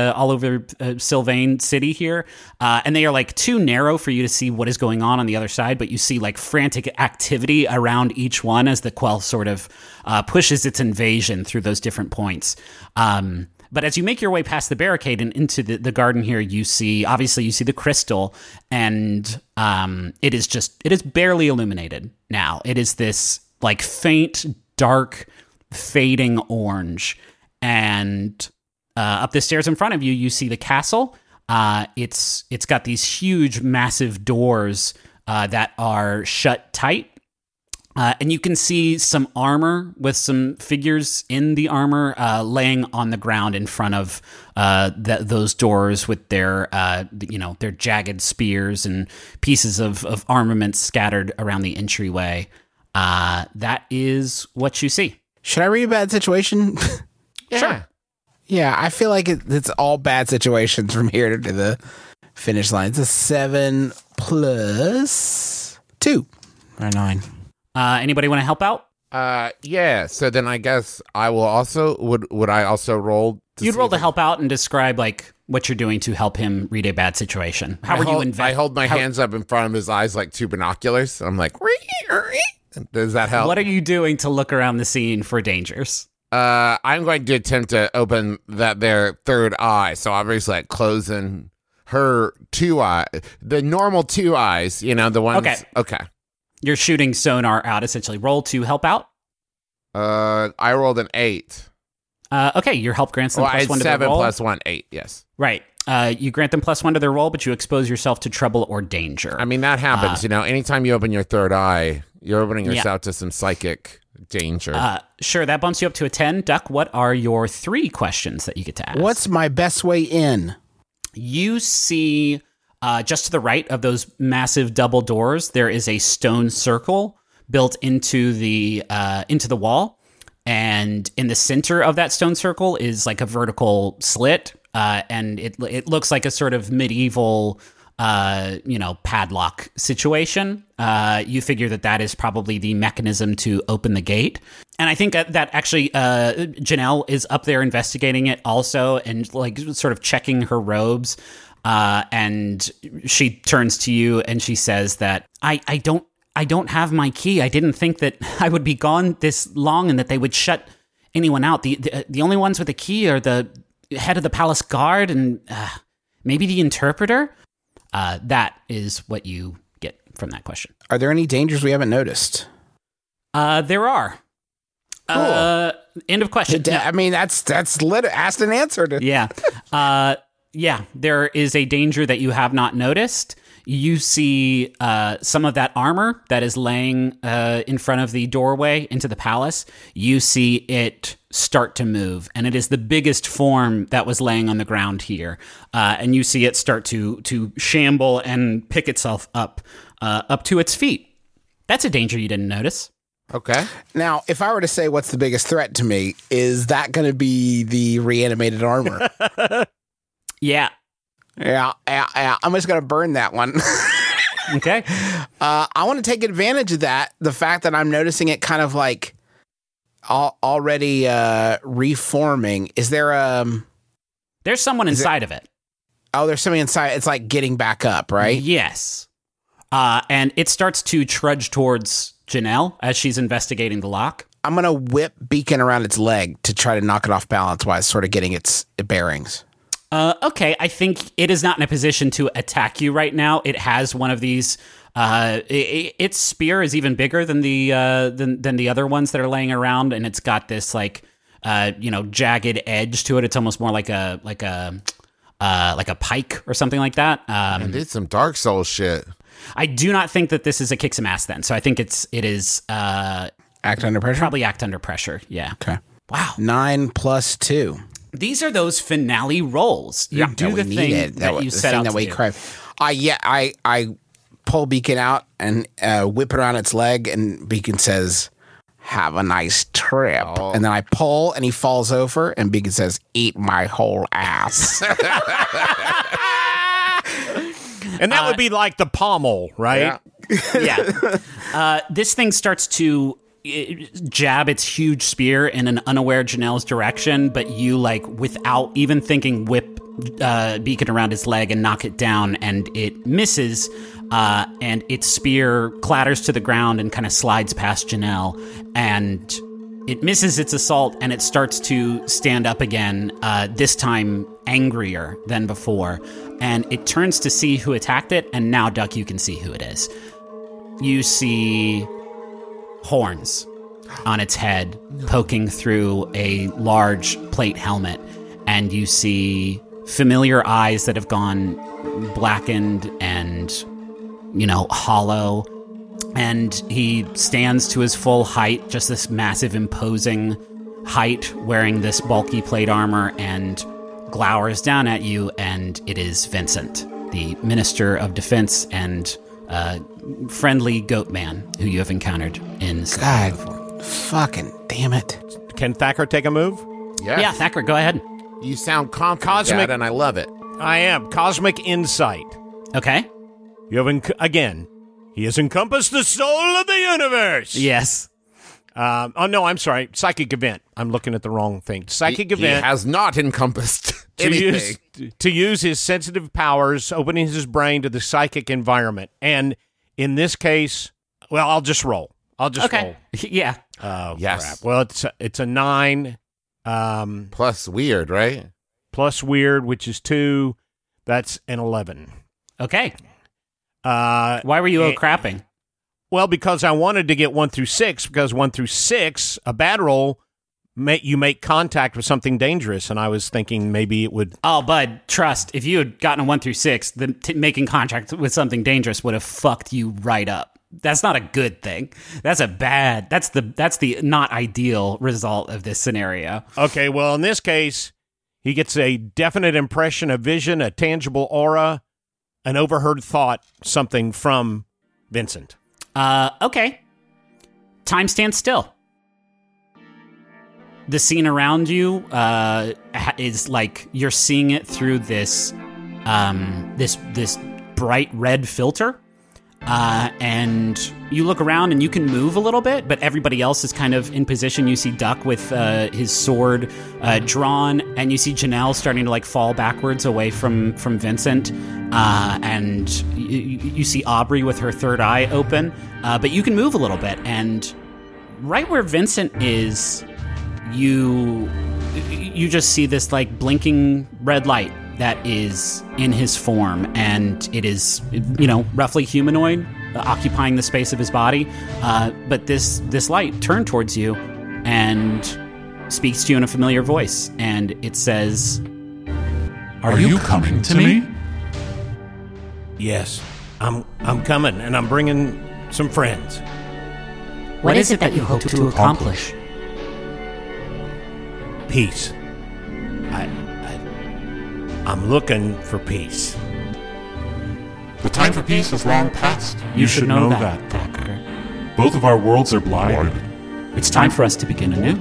Sylvain City here, and they are like too narrow for you to see what is going on the other side, but you see like frantic activity around each one as the Quell sort of pushes its invasion through those different points. But as you make your way past the barricade and into the garden here, you see the crystal, and it is barely illuminated now. It is this like faint, dark, fading orange. And up the stairs in front of you, you see the castle. It's got these huge, massive doors that are shut tight. And you can see some armor with some figures in the armor laying on the ground in front of those doors with their jagged spears and pieces of armament scattered around the entryway. That is what you see. Should I read a bad situation? Yeah. Sure. Yeah, I feel like it's all bad situations from here to the finish line. It's a 7 plus 2 or 9. Anybody want to help out? Yeah. So then I guess I will also would I also roll? You'd roll to help out and describe like what you're doing to help him read a bad situation. How would you invest? I hold my hands up in front of his eyes like two binoculars. I'm like, does that help? What are you doing to look around the scene for dangers? I'm going to attempt to open their third eye. So obviously like closing her two eye, the normal two eyes, the ones. Okay. You're shooting sonar out, essentially. Roll to help out. I rolled an 8. Okay, your help grants them I plus had 1 to their 7 roll. plus 1, 8, yes. Right. You grant them plus 1 to their roll, but you expose yourself to trouble or danger. I mean, that happens, anytime you open your third eye, you're opening yourself to some psychic danger. Sure, that bumps you up to a 10. Duck, what are your 3 questions that you get to ask? What's my best way in? You see, just to the right of those massive double doors, there is a stone circle built into the wall. And in the center of that stone circle is like a vertical slit, and it looks like a sort of medieval, padlock situation. You figure that is probably the mechanism to open the gate. And I think that actually Janelle is up there investigating it also, and like sort of checking her robes. And she turns to you and she says that I don't have my key. I didn't think that I would be gone this long and that they would shut anyone out. The only ones with the key are the head of the palace guard and maybe the interpreter. That is what you get from that question. Are there any dangers we haven't noticed? There are. Cool. End of question. I mean, that's asked and answered. Yeah. There is a danger that you have not noticed. You see some of that armor that is laying in front of the doorway into the palace. You see it start to move, and it is the biggest form that was laying on the ground here. And you see it start to shamble and pick itself up to its feet. That's a danger you didn't notice. Okay. Now, if I were to say what's the biggest threat to me, is that going to be the reanimated armor? Yeah. Yeah. I'm just going to burn that one. Okay. I want to take advantage of that. The fact that I'm noticing it kind of like already reforming. Is there There's someone inside of it. Oh, there's something inside. It's like getting back up, right? Yes. And it starts to trudge towards Janelle as she's investigating the lock. I'm going to whip Beacon around its leg to try to knock it off balance while it's sort of getting its bearings. Okay, I think it is not in a position to attack you right now. It has one of these. Its spear is even bigger than the other ones that are laying around, and it's got this like jagged edge to it. It's almost more like a pike or something like that. And did some Dark Souls shit. I do not think that this is a kick some ass then. So I think it is act under pressure. Probably act under pressure. Yeah. Okay. Wow. 9 plus 2. These are those finale rolls. You do the thing that you set out to do. I pull Beacon out and whip it around its leg, and Beacon says, "Have a nice trip." Oh. And then I pull, and he falls over, and Beacon says, "Eat my whole ass." And that would be like the pommel, right? Yeah. This thing starts to jab its huge spear in an unaware Janelle's direction, but you, like, without even thinking, whip Beacon around his leg and knock it down, and it misses, and its spear clatters to the ground and kind of slides past Janelle, and it misses its assault, and it starts to stand up again, this time angrier than before, and it turns to see who attacked it, and now, Duck, you can see who it is. You see horns on its head poking through a large plate helmet, and you see familiar eyes that have gone blackened and, hollow, and he stands to his full height, just this massive imposing height, wearing this bulky plate armor, and glowers down at you, and it is Vincent, the Minister of Defense and friendly goat man who you have encountered in God, before. fucking damn it. Can Thacker take a move? Yeah, Thacker, go ahead. You sound confident, Cosmic- Dad, and I love it. I am. Cosmic Insight. Okay. You have, again, he has encompassed the soul of the universe. Yes. Oh, no, I'm sorry. Psychic event. I'm looking at the wrong thing. Psychic He event. has not encompassed anything. to use his sensitive powers, opening his brain to the psychic environment. And in this case, well, I'll just roll. Roll. Yeah. Oh, Yes. crap. Well, it's a 9. Plus weird, right? Plus weird, which is 2. That's an 11. Okay. Why Why were you crapping? Well, because I wanted to get 1 through 6, because 1 through 6, a bad roll, you make contact with something dangerous, and I was thinking maybe it would. Oh, Bud, trust. If you had gotten a 1 through 6, then making contact with something dangerous would have fucked you right up. That's not a good thing. That's the not ideal result of this scenario. Okay, well, in this case, he gets a definite impression, a vision, a tangible aura, an overheard thought, something from Vincent. Okay. Time stands still. The scene around you is like you're seeing it through this this bright red filter, and you look around and you can move a little bit, but everybody else is kind of in position. You see Duck with his sword drawn, and you see Janelle starting to like fall backwards away from Vincent, and you see Aubrey with her third eye open, but you can move a little bit, and right where Vincent is, you just see this like blinking red light that is in his form, and it is, roughly humanoid, occupying the space of his body. But this light turned towards you and speaks to you in a familiar voice, and it says, Are you coming to me? Yes, I'm coming, and I'm bringing some friends. "What is it that you hope to accomplish?" Peace. I'm looking for peace. The time for peace is long past. You should know that, Thacker. Both of our worlds are blighted. It's time for us to begin anew.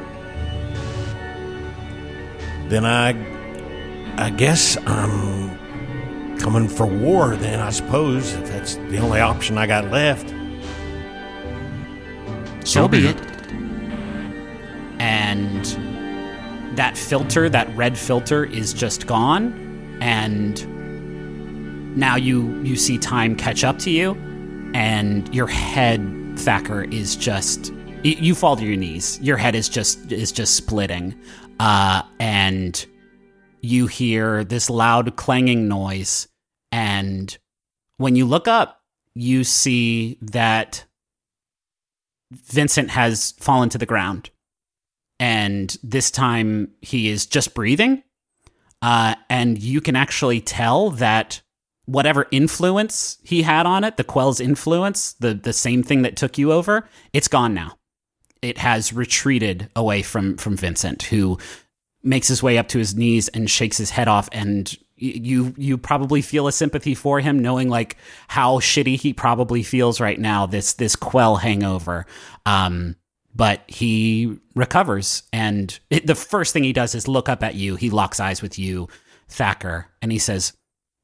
Then I guess I'm coming for war then, I suppose, if that's the only option I got left. So be it. And that filter, that red filter, is just gone, and now you see time catch up to you, and your head, Thacker, is just, you fall to your knees. Your head is just splitting, and you hear this loud clanging noise, and when you look up, you see that Vincent has fallen to the ground. And this time he is just breathing. And you can actually tell that whatever influence he had on it, the Quell's influence, the same thing that took you over, it's gone now. It has retreated away from Vincent, who makes his way up to his knees and shakes his head off. And you probably feel a sympathy for him, knowing like how shitty he probably feels right now, this Quell hangover. But he recovers, and the first thing he does is look up at you. He locks eyes with you, Thacker, and he says,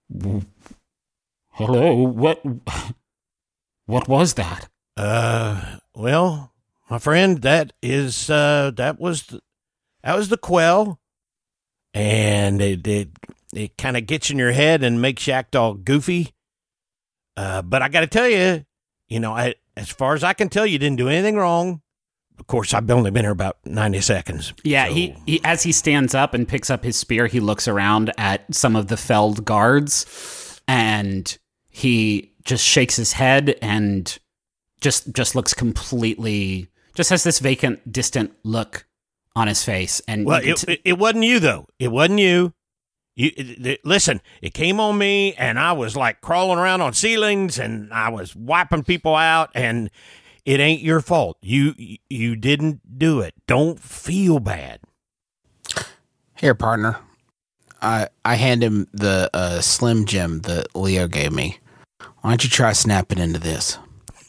"Hello, what was that?" Well, my friend, that was the Quell, and it kind of gets in your head and makes you act all goofy. But I got to tell you, as far as I can tell, you didn't do anything wrong. Of course, I've only been here about 90 seconds. Yeah, so. he as he stands up and picks up his spear, he looks around at some of the felled guards, and he just shakes his head and just looks completely, just has this vacant, distant look on his face. And well, it wasn't you, though. It wasn't you. Listen, it came on me, and I was like crawling around on ceilings, and I was wiping people out, and it ain't your fault. You didn't do it. Don't feel bad. Here, partner. I hand him the Slim Jim that Leo gave me. Why don't you try snapping into this?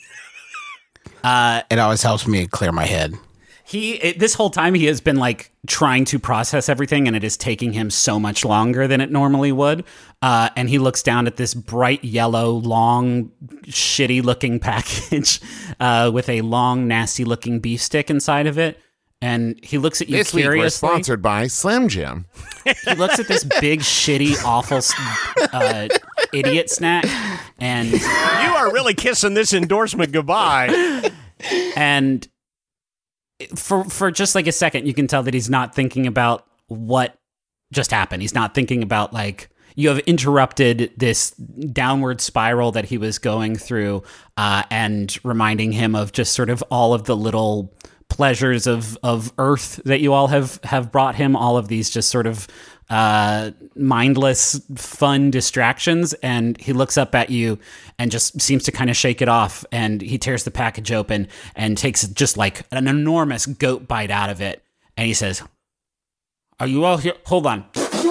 It always helps me clear my head. This whole time he has been like trying to process everything, and it is taking him so much longer than it normally would. And he looks down at this bright yellow, long, shitty looking package with a long, nasty looking beef stick inside of it. And he looks at you This week we're curiously. sponsored by Slim Jim. He looks at this big, shitty, awful idiot snack, and You are really kissing this endorsement goodbye. And for just like a second, you can tell that he's not thinking about what just happened. He's not thinking about, like, you have interrupted this downward spiral that he was going through, and reminding him of just sort of all of the little pleasures of Earth that you all have brought him, all of these just sort of mindless, fun distractions. And he looks up at you and just seems to kind of shake it off. And he tears the package open and takes just like an enormous goat bite out of it. And he says, "Are you all here? Hold on."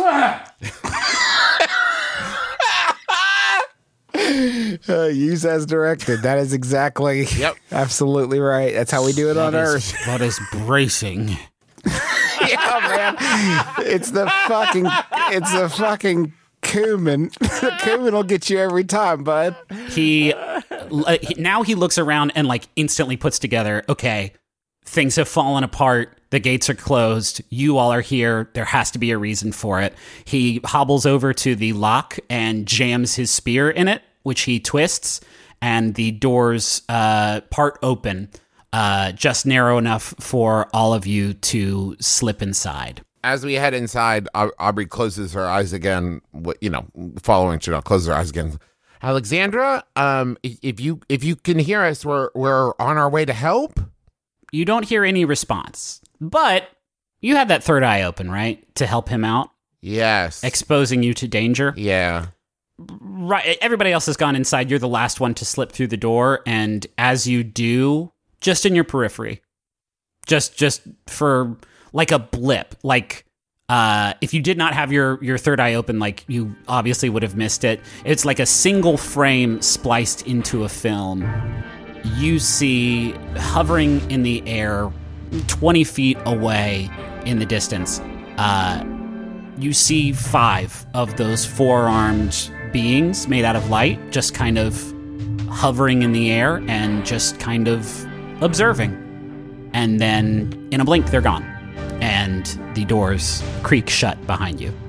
Use as directed. That is exactly, absolutely right. That's how we do it on Earth. That is bracing. Yeah, man. It's the fucking cumin. The cumin will get you every time, bud. Now he looks around and like instantly puts together, okay, things have fallen apart. The gates are closed. You all are here. There has to be a reason for it. He hobbles over to the lock and jams his spear in it, which he twists, and the doors part open, just narrow enough for all of you to slip inside. As we head inside, Aubrey closes her eyes again. Following Chanel, closes her eyes again. Alexandra, if you can hear us, we're on our way to help. You don't hear any response, but you have that third eye open, right, to help him out, Yes. exposing you to danger. Yeah. Right. Everybody else has gone inside. You're the last one to slip through the door, and as you do, just in your periphery, just for like a blip, like if you did not have your third eye open, like you obviously would have missed it. It's like a single frame spliced into a film. You see hovering in the air 20 feet away in the distance, you see 5 of those 4-armed beings made out of light just kind of hovering in the air and just kind of observing. And then in a blink, they're gone. And the doors creak shut behind you.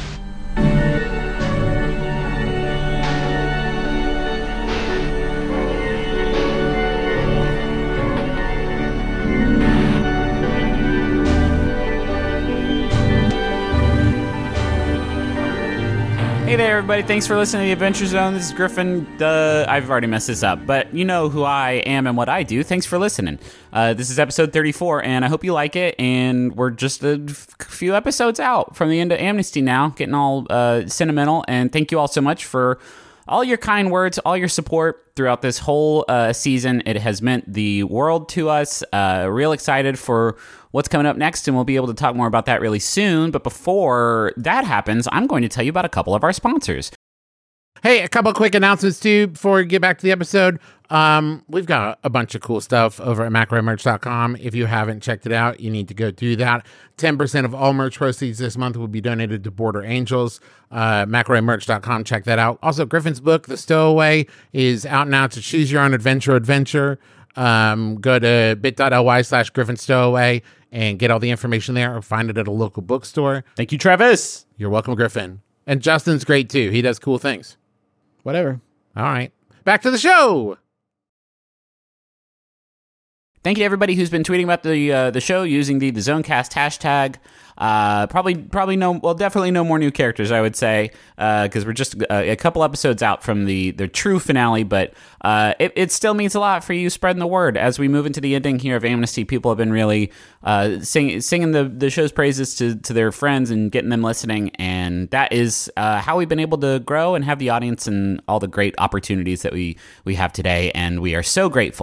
Hey there, everybody. Thanks for listening to The Adventure Zone. This is Griffin. I've already messed this up, but you know who I am and what I do. Thanks for listening. This is episode 34, and I hope you like it. And we're just a few episodes out from the end of Amnesty now, getting all sentimental. And thank you all so much for all your kind words, all your support throughout this whole season. It has meant the world to us. Real excited for what's coming up next, and we'll be able to talk more about that really soon. But before that happens, I'm going to tell you about a couple of our sponsors. Hey, a couple quick announcements too before we get back to the episode. We've got a bunch of cool stuff over at McElroyMerch.com. If you haven't checked it out, you need to go do that. 10% of all merch proceeds this month will be donated to Border Angels. McElroyMerch.com, check that out. Also, Griffin's book, The Stowaway, is out now to choose your own adventure. Go to bit.ly/GriffinStowaway and get all the information there, or find it at a local bookstore. Thank you, Travis. You're welcome, Griffin. And Justin's great too. He does cool things. Whatever. All right. Back to the show. Thank you to everybody who's been tweeting about the show using the Zonecast hashtag. Definitely no more new characters, I would say, because we're just a couple episodes out from the true finale, but it still means a lot for you spreading the word. As we move into the ending here of Amnesty, people have been really singing the show's praises to their friends and getting them listening, and that is how we've been able to grow and have the audience and all the great opportunities that we have today, and we are so grateful.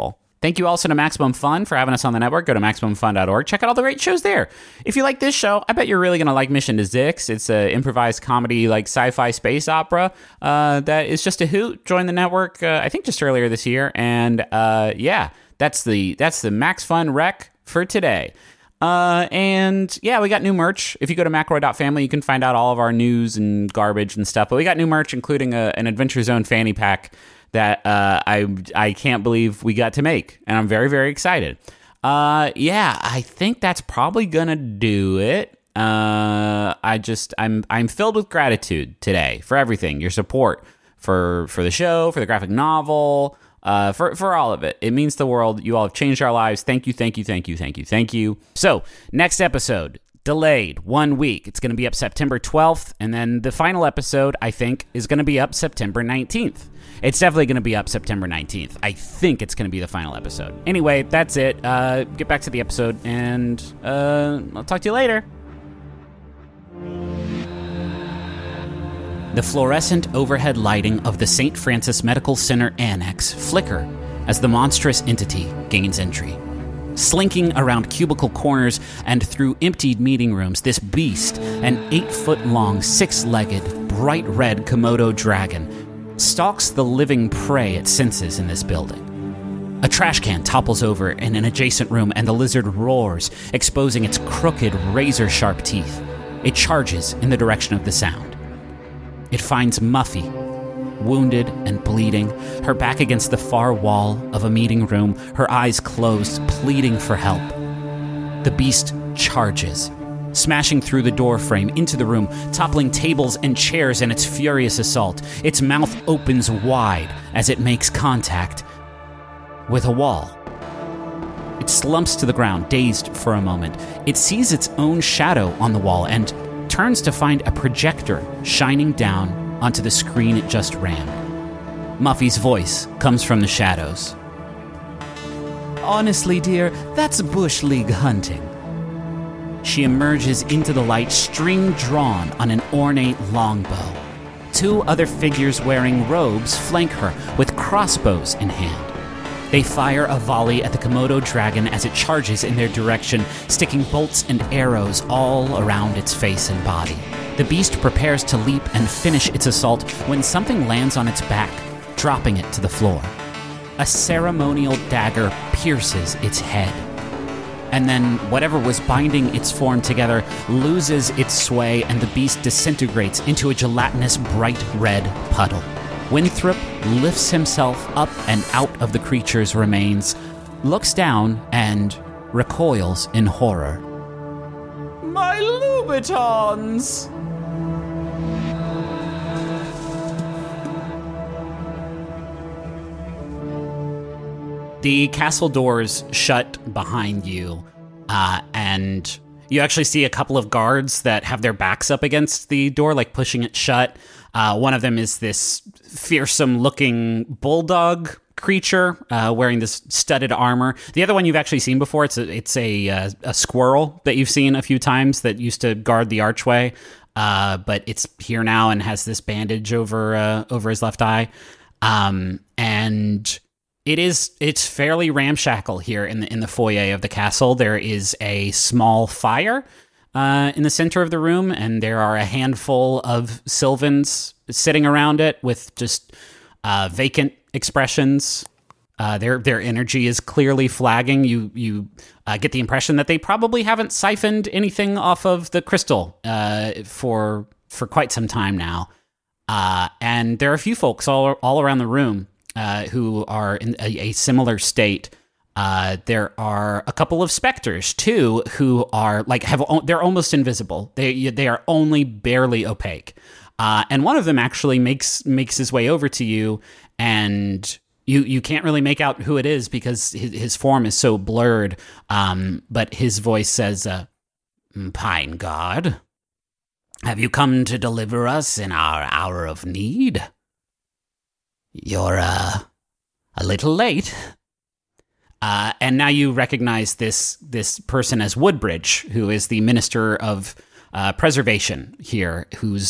Thank you also to Maximum Fun for having us on the network. Go to MaximumFun.org. Check out all the great shows there. If you like this show, I bet you're really going to like Mission to Zix. It's an improvised comedy, like sci-fi space opera that is just a hoot. Joined the network, I think, just earlier this year. And yeah, that's the Max Fun rec for today. And yeah, we got new merch. If you go to McElroy.family, you can find out all of our news and garbage and stuff. But we got new merch, including an Adventure Zone fanny pack that I can't believe we got to make, and I'm very, very excited. Yeah, I think that's probably gonna do it. I'm filled with gratitude today for everything, your support for the show, for the graphic novel, for all of it. It means the world. You all have changed our lives. Thank you, thank you, thank you, thank you, thank you. So, next episode, delayed 1 week. It's going to be up September 12th, and then the final episode, I think, is going to be up September 19th. It's definitely going to be up September 19th. I think it's going to be the final episode. Anyway, that's it. Get back to the episode, and I'll talk to you later. The fluorescent overhead lighting of the St. Francis Medical Center Annex flicker as the monstrous entity gains entry. Slinking around cubicle corners and through emptied meeting rooms, this beast, an 8-foot-long, 6-legged, bright red Komodo dragon, stalks the living prey it senses in this building. A trash can topples over in an adjacent room, and the lizard roars, exposing its crooked, razor-sharp teeth. It charges in the direction of the sound. It finds Muffy, wounded and bleeding, her back against the far wall of a meeting room, her eyes closed, pleading for help. The beast charges, smashing through the door frame into the room, toppling tables and chairs in its furious assault. Its mouth opens wide as it makes contact with a wall. It slumps to the ground, dazed for a moment. It sees its own shadow on the wall and turns to find a projector shining down onto the screen it just ran. Muffy's voice comes from the shadows. "Honestly, dear, that's Bush League hunting." She emerges into the light, string drawn on an ornate longbow. 2 other figures wearing robes flank her with crossbows in hand. They fire a volley at the Komodo dragon as it charges in their direction, sticking bolts and arrows all around its face and body. The beast prepares to leap and finish its assault when something lands on its back, dropping it to the floor. A ceremonial dagger pierces its head. And then whatever was binding its form together loses its sway, and the beast disintegrates into a gelatinous bright red puddle. Winthrop lifts himself up and out of the creature's remains, looks down, and recoils in horror. "My Louboutins!" The castle doors shut behind you, and you actually see a couple of guards that have their backs up against the door, like pushing it shut. One of them is this fearsome-looking bulldog creature wearing this studded armor. The other one you've actually seen before. It's a squirrel that you've seen a few times that used to guard the archway, but it's here now and has this bandage over his left eye, and it's fairly ramshackle here in the foyer of the castle. There is a small fire in the center of the room, and there are a handful of Sylvans sitting around it with just vacant expressions. Their energy is clearly flagging. You get the impression that they probably haven't siphoned anything off of the crystal for quite some time now. And there are a few folks all around the room who are in a similar state. There are a couple of specters too, who are they're almost invisible. They are only barely opaque. And one of them actually makes his way over to you, and you can't really make out who it is because his form is so blurred. But his voice says, "Pine God, have you come to deliver us in our hour of need? You're a little late." And now you recognize this person as Woodbridge, who is the Minister of Preservation here, who's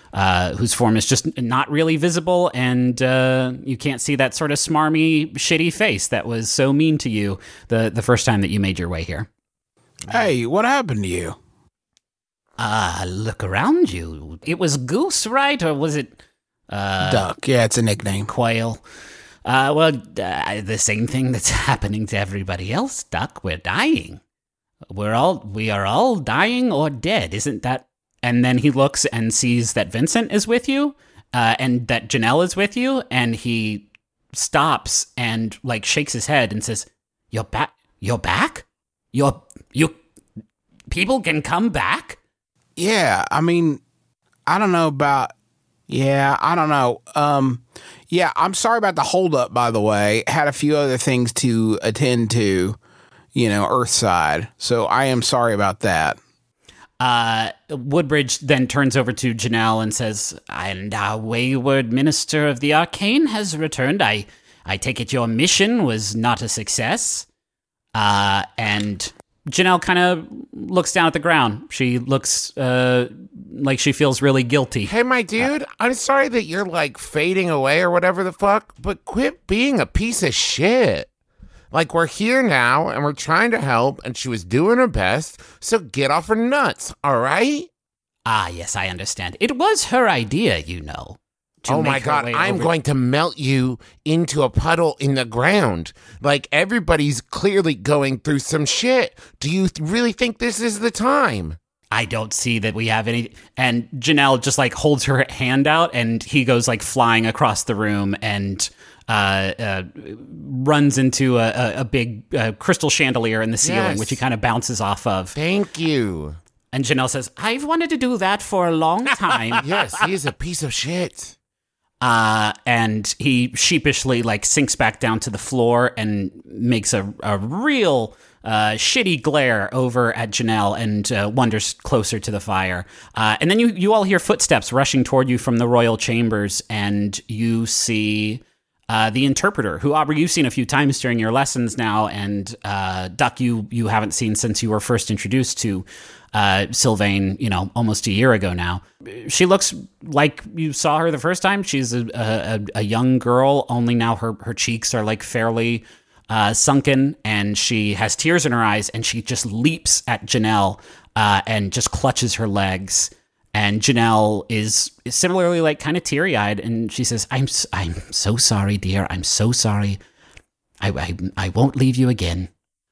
whose form is just not really visible, and you can't see that sort of smarmy, shitty face that was so mean to you the first time that you made your way here. Hey, what happened to you? Look around you. It was Goose, right? Or was it... Duck. Yeah, it's a nickname. Quail. The same thing that's happening to everybody else, Duck. We're dying. We are all dying or dead, isn't that? And then he looks and sees that Vincent is with you, and that Janelle is with you, and he stops and like shakes his head and says, "You're back? You're back? You people can come back?" Yeah, I mean, I don't know about. Yeah, I don't know. Yeah, I'm sorry about the holdup, by the way. Had a few other things to attend to, Earthside. So I am sorry about that. Woodbridge then turns over to Janelle and says, "And our wayward minister of the arcane has returned. I take it your mission was not a success." And Janelle kind of looks down at the ground. She looks like she feels really guilty. Hey, my dude, I'm sorry that you're like fading away or whatever the fuck, but quit being a piece of shit. Like, we're here now and we're trying to help, and she was doing her best, so get off her nuts, all right? Yes, I understand. It was her idea, Oh my God, I'm going to melt you into a puddle in the ground. Like, everybody's clearly going through some shit. Do you really think this is the time? I don't see that we have any. And Janelle just like holds her hand out, and he goes like flying across the room and runs into a big crystal chandelier in the ceiling, Yes. which he kind of bounces off of. Thank you. And Janelle says, "I've wanted to do that for a long time." Yes, he is a piece of shit. And he sheepishly like sinks back down to the floor and makes a real shitty glare over at Janelle and wanders closer to the fire. And then you all hear footsteps rushing toward you from the royal chambers, and you see the interpreter, who, Aubrey, you've seen a few times during your lessons now, and Duck, you haven't seen since you were first introduced to Sylvain, almost a year ago now. She looks like you saw her the first time. She's a young girl, only now her cheeks are like fairly sunken, and she has tears in her eyes, and she just leaps at Janelle and just clutches her legs. And Janelle is similarly like kind of teary-eyed, and she says, I'm so sorry, dear. I'm so sorry. I won't leave you again."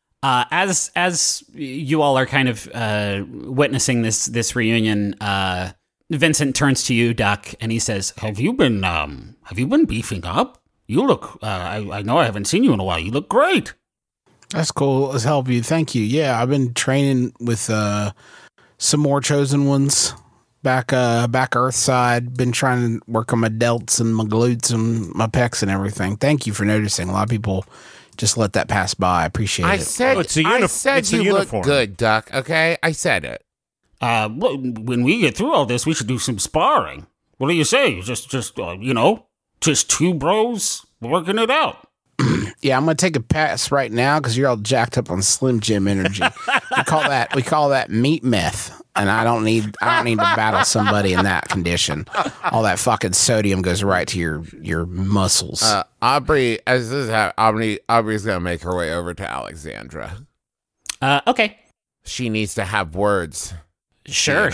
As you all are kind of witnessing this reunion, Vincent turns to you, Duck, and he says, Have you been beefing up? You look. I know I haven't seen you in a while. You look great." That's cool as hell of you. Thank you. Yeah, I've been training with some more chosen ones back Earthside. Been trying to work on my delts and my glutes and my pecs and everything. Thank you for noticing. A lot of people just let that pass by. I appreciate it. It's a you look good, Duck, okay? I said it. When we get through all this, we should do some sparring. What do you say? Just two bros working it out. Yeah, I'm gonna take a pass right now because you're all jacked up on Slim Jim energy. we call that meat meth, and I don't need to battle somebody in that condition. All that fucking sodium goes right to your muscles. Aubrey, as this happens, Aubrey's gonna make her way over to Alexandra. Okay. She needs to have words. Sure.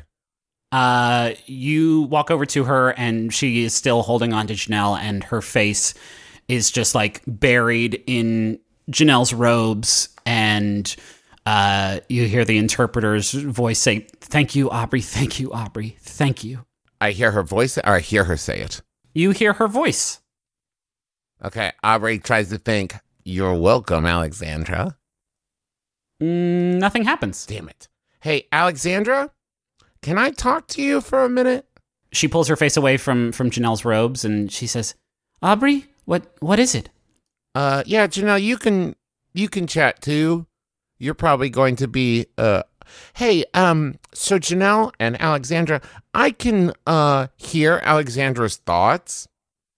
You walk over to her, and she is still holding on to Janelle, and her face is just like buried in Janelle's robes, and you hear the interpreter's voice say, "Thank you, Aubrey. Thank you, Aubrey. Thank you." I hear her voice, or I hear her say it. You hear her voice. Okay, Aubrey tries to think, "You're welcome, Alexandra." Nothing happens. Damn it. Hey, Alexandra, can I talk to you for a minute? She pulls her face away from Janelle's robes, and she says, "Aubrey, what is it?" Yeah, Janelle, you can chat too. You're probably going to be hey, so Janelle and Alexandra, I can hear Alexandra's thoughts.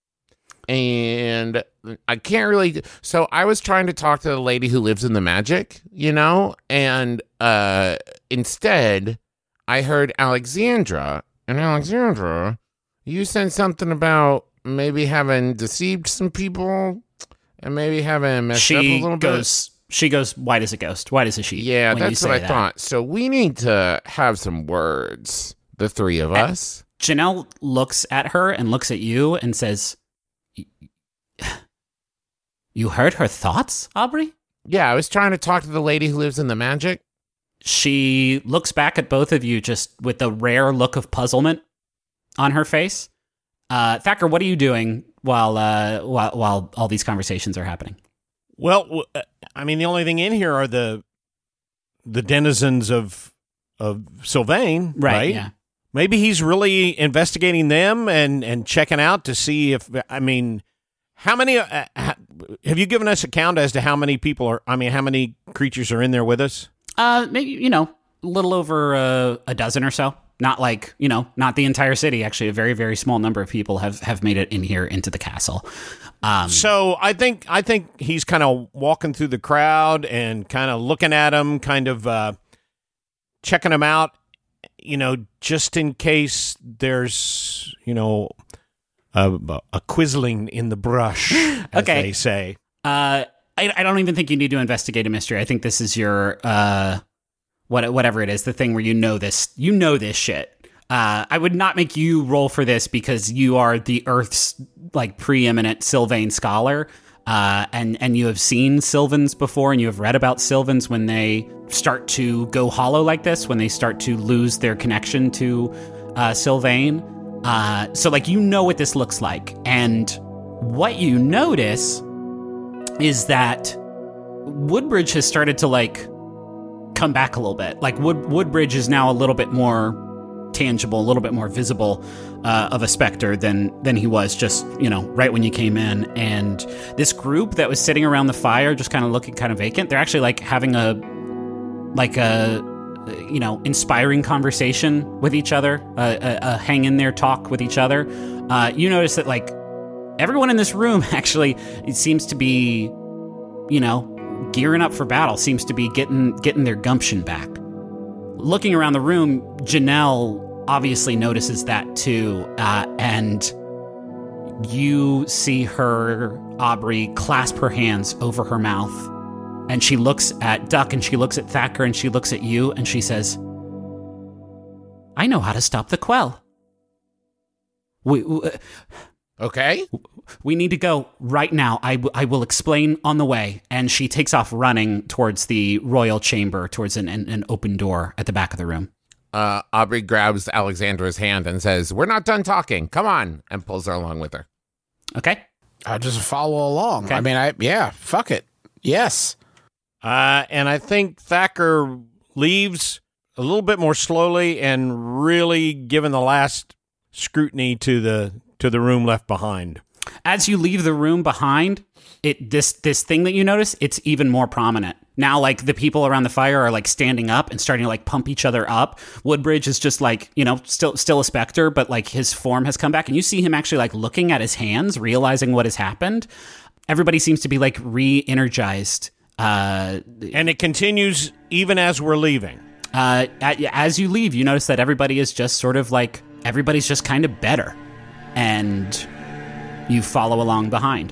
And I can't really, so I was trying to talk to the lady who lives in the magic, and instead I heard Alexandra, And Alexandra, you said something about maybe having deceived some people and maybe having messed up a little bit. She goes white as a ghost. White as a sheet. Yeah, when you that's say what I that. thought. So we need to have some words, the three of us. Janelle looks at her and looks at you and says, "You heard her thoughts, Aubrey?" Yeah, I was trying to talk to the lady who lives in the magic. She looks back at both of you just with a rare look of puzzlement on her face. Thacker, what are you doing while all these conversations are happening? Well, I mean, the only thing in here are the denizens of Sylvain, right? Yeah. Maybe he's really investigating them and checking out to see if, I mean, how many, have you given us a count as to how many people how many creatures are in there with us? Maybe, a little over a dozen or so. Not like, not the entire city. Actually, a very, very small number of people have made it in here into the castle. So I think he's kind of walking through the crowd and kind of looking at them, kind of checking them out, just in case there's, a quizzling in the brush, as they say. I don't even think you need to investigate a mystery. I think this is your whatever it is, the thing where you know this shit. I would not make you roll for this because you are the Earth's preeminent Sylvain scholar, and you have seen Sylvans before, and you have read about Sylvans when they start to go hollow like this, when they start to lose their connection to Sylvain. So you know what this looks like, and what you notice is that Woodbridge has started to come back a little bit. Woodbridge is now a little bit more tangible, a little bit more visible of a specter than he was just, right when you came in. And this group that was sitting around the fire, just kind of looking kind of vacant, they're actually having a inspiring conversation with each other, a hang in there talk with each other. You notice that everyone in this room actually, it seems to be, gearing up for battle, seems to be getting their gumption back. Looking around the room, Janelle obviously notices that too, and you see her, Aubrey, clasp her hands over her mouth, and she looks at Duck, and she looks at Thacker, and she looks at you, and she says, "I know how to stop the Quell. Okay. We need to go right now. I will explain on the way." And she takes off running towards the royal chamber, towards an open door at the back of the room. Aubrey grabs Alexandra's hand and says, "We're not done talking. Come on," and pulls her along with her. Okay. I just follow along. Okay. I mean, fuck it. Yes. And I think Thacker leaves a little bit more slowly and really giving the last scrutiny to the room left behind. As you leave the room behind, this thing that you notice, it's even more prominent. Now, the people around the fire are standing up and starting to pump each other up. Woodbridge is just still a specter, but his form has come back, and you see him actually looking at his hands, realizing what has happened. Everybody seems to be re-energized. And it continues even as we're leaving. As you leave, you notice that everybody is just sort of everybody's just kind of better. And you follow along behind.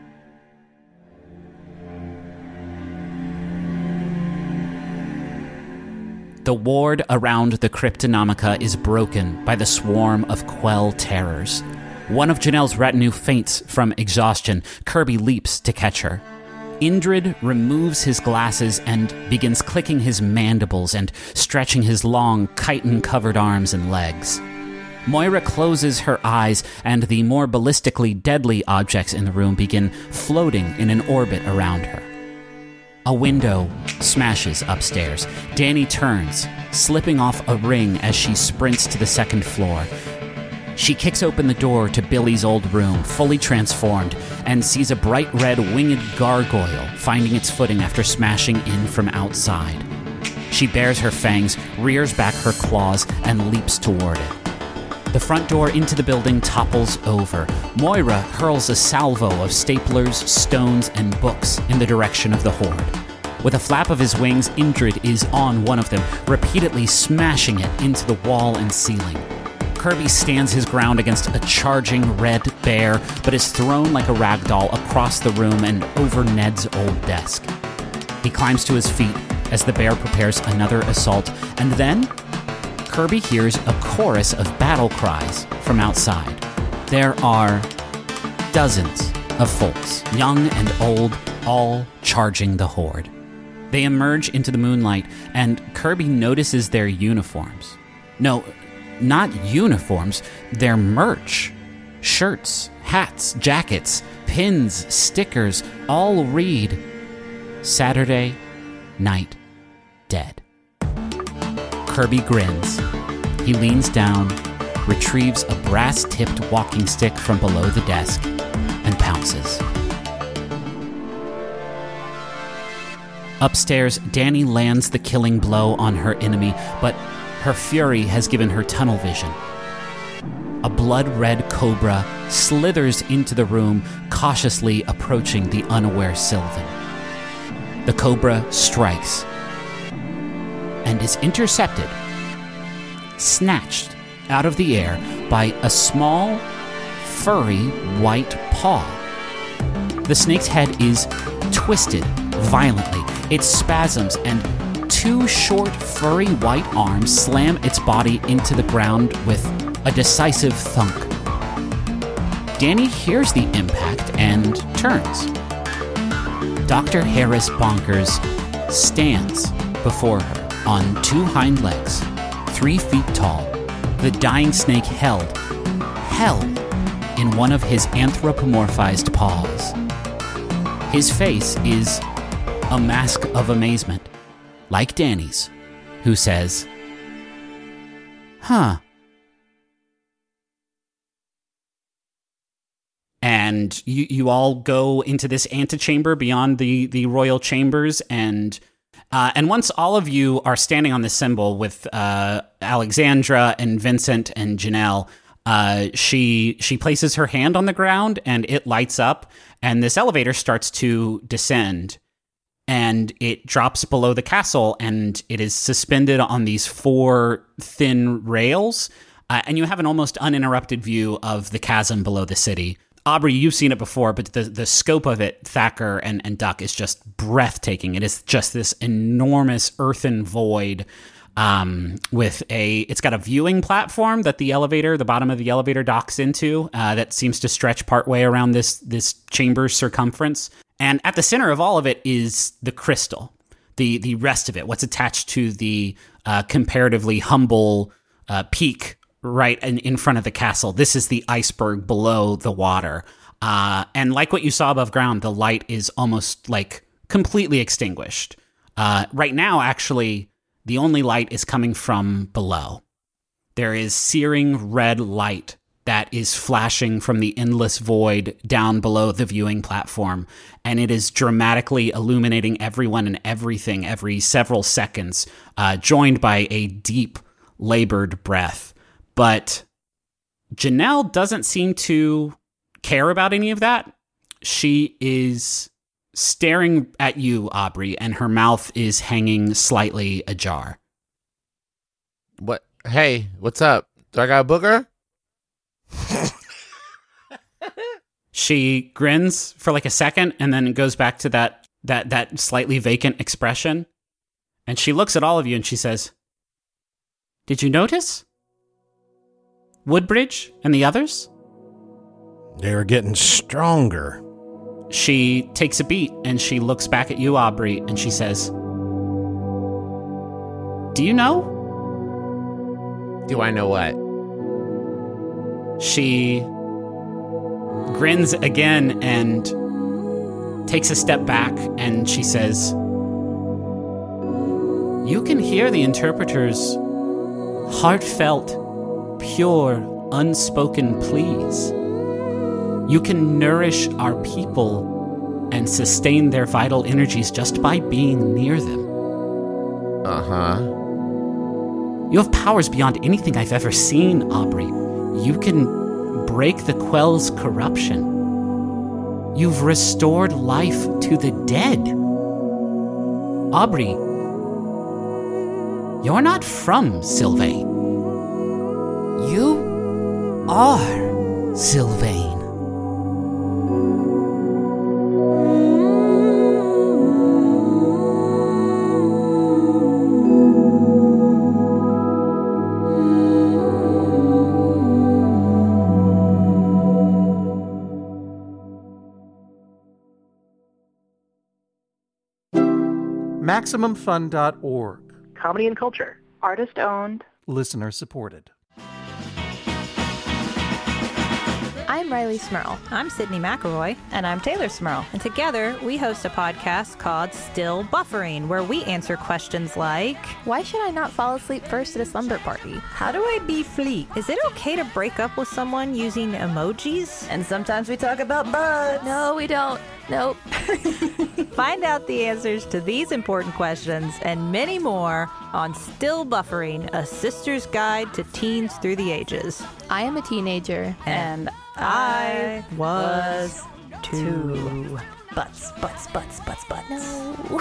The ward around the Cryptonomica is broken by the swarm of Quell terrors. One of Janelle's retinue faints from exhaustion. Kirby leaps to catch her. Indrid removes his glasses and begins clicking his mandibles and stretching his long, chitin-covered arms and legs. Moira closes her eyes, and the more ballistically deadly objects in the room begin floating in an orbit around her. A window smashes upstairs. Danny turns, slipping off a ring as she sprints to the second floor. She kicks open the door to Billy's old room, fully transformed, and sees a bright red winged gargoyle finding its footing after smashing in from outside. She bares her fangs, rears back her claws, and leaps toward it. The front door into the building topples over. Moira hurls a salvo of staplers, stones, and books in the direction of the horde. With a flap of his wings, Indrid is on one of them, repeatedly smashing it into the wall and ceiling. Kirby stands his ground against a charging red bear, but is thrown like a rag doll across the room and over Ned's old desk. He climbs to his feet as the bear prepares another assault, and then Kirby hears a chorus of battle cries from outside. There are dozens of folks, young and old, all charging the horde. They emerge into the moonlight, and Kirby notices their uniforms. No, not uniforms, their merch. Shirts, hats, jackets, pins, stickers, all read, Saturday Night Dead. Kirby grins. He leans down, retrieves a brass-tipped walking stick from below the desk, and pounces. Upstairs, Danny lands the killing blow on her enemy, but her fury has given her tunnel vision. A blood-red cobra slithers into the room, cautiously approaching the unaware Sylvan. The cobra strikes and is intercepted, snatched out of the air by a small, furry white paw. The snake's head is twisted violently. It spasms, and two short, furry white arms slam its body into the ground with a decisive thunk. Danny hears the impact and turns. Dr. Harris Bonkers stands before her on two hind legs, 3 feet tall, the dying snake held in one of his anthropomorphized paws. His face is a mask of amazement, like Danny's, who says, "Huh." And you all go into this antechamber beyond the royal chambers, and once all of you are standing on this symbol with Alexandra and Vincent and Janelle, she places her hand on the ground and it lights up, and this elevator starts to descend, and it drops below the castle, and it is suspended on these 4 thin rails, and you have an almost uninterrupted view of the chasm below the city. Aubrey, you've seen it before, but the scope of it, Thacker and Duck, is just breathtaking. It is just this enormous earthen void it's got a viewing platform that the bottom of the elevator docks into that seems to stretch partway around this chamber's circumference. And at the center of all of it is the crystal, the rest of it, what's attached to the comparatively humble peak right in front of the castle. This is the iceberg below the water. And like what you saw above ground, the light is almost like completely extinguished. Right now, actually, the only light is coming from below. There is searing red light that is flashing from the endless void down below the viewing platform, and it is dramatically illuminating everyone and everything every several seconds, joined by a deep, labored breath. But Janelle doesn't seem to care about any of that. She is staring at you, Aubrey, and her mouth is hanging slightly ajar. What? Hey, what's up? Do I got a booger? She grins for like a second and then goes back to that slightly vacant expression. And she looks at all of you and she says, "Did you notice? Woodbridge and the others?" They're getting stronger. She takes a beat and she looks back at you, Aubrey, and she says, "Do you know?" Do I know what? She grins again and takes a step back, and she says, "You can hear the interpreter's heartfelt, pure, unspoken pleas. You can nourish our people and sustain their vital energies just by being near them. Uh-huh. You have powers beyond anything I've ever seen, Aubrey. You can break the Quell's corruption. You've restored life to the dead. Aubrey, you're not from Sylvain. You are Sylvain. MaximumFun.org. Comedy and culture. Artist owned. Listener supported. I'm Riley Smurl. I'm Sydney McElroy. And I'm Taylor Smurl. And together, we host a podcast called Still Buffering, where we answer questions like, Why should I not fall asleep first at a slumber party? how do I be fleet? Is it okay to break up with someone using emojis? And sometimes we talk about buds. No, we don't. Nope. Find out the answers to these important questions and many more on Still Buffering, a sister's guide to teens through the ages. I am a teenager. And I was too. Butts. No.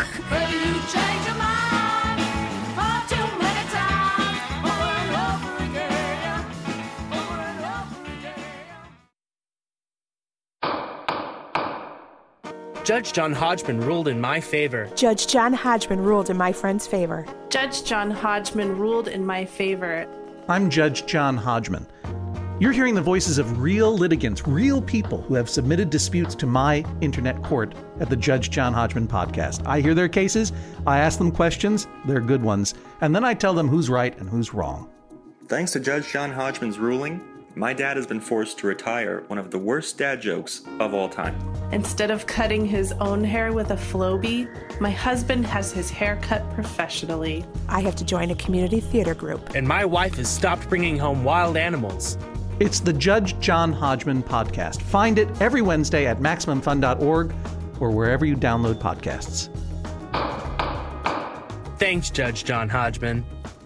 Judge John Hodgman ruled in my favor. Judge John Hodgman ruled in my friend's favor. Judge John Hodgman ruled in my favor. I'm Judge John Hodgman. You're hearing the voices of real litigants, real people who have submitted disputes to my internet court at the Judge John Hodgman podcast. I hear their cases, I ask them questions, they're good ones, and then I tell them who's right and who's wrong. Thanks to Judge John Hodgman's ruling, my dad has been forced to retire one of the worst dad jokes of all time. Instead of cutting his own hair with a Flowbee, my husband has his hair cut professionally. I have to join a community theater group. And my wife has stopped bringing home wild animals. It's the Judge John Hodgman podcast. Find it every Wednesday at MaximumFun.org or wherever you download podcasts. Thanks, Judge John Hodgman.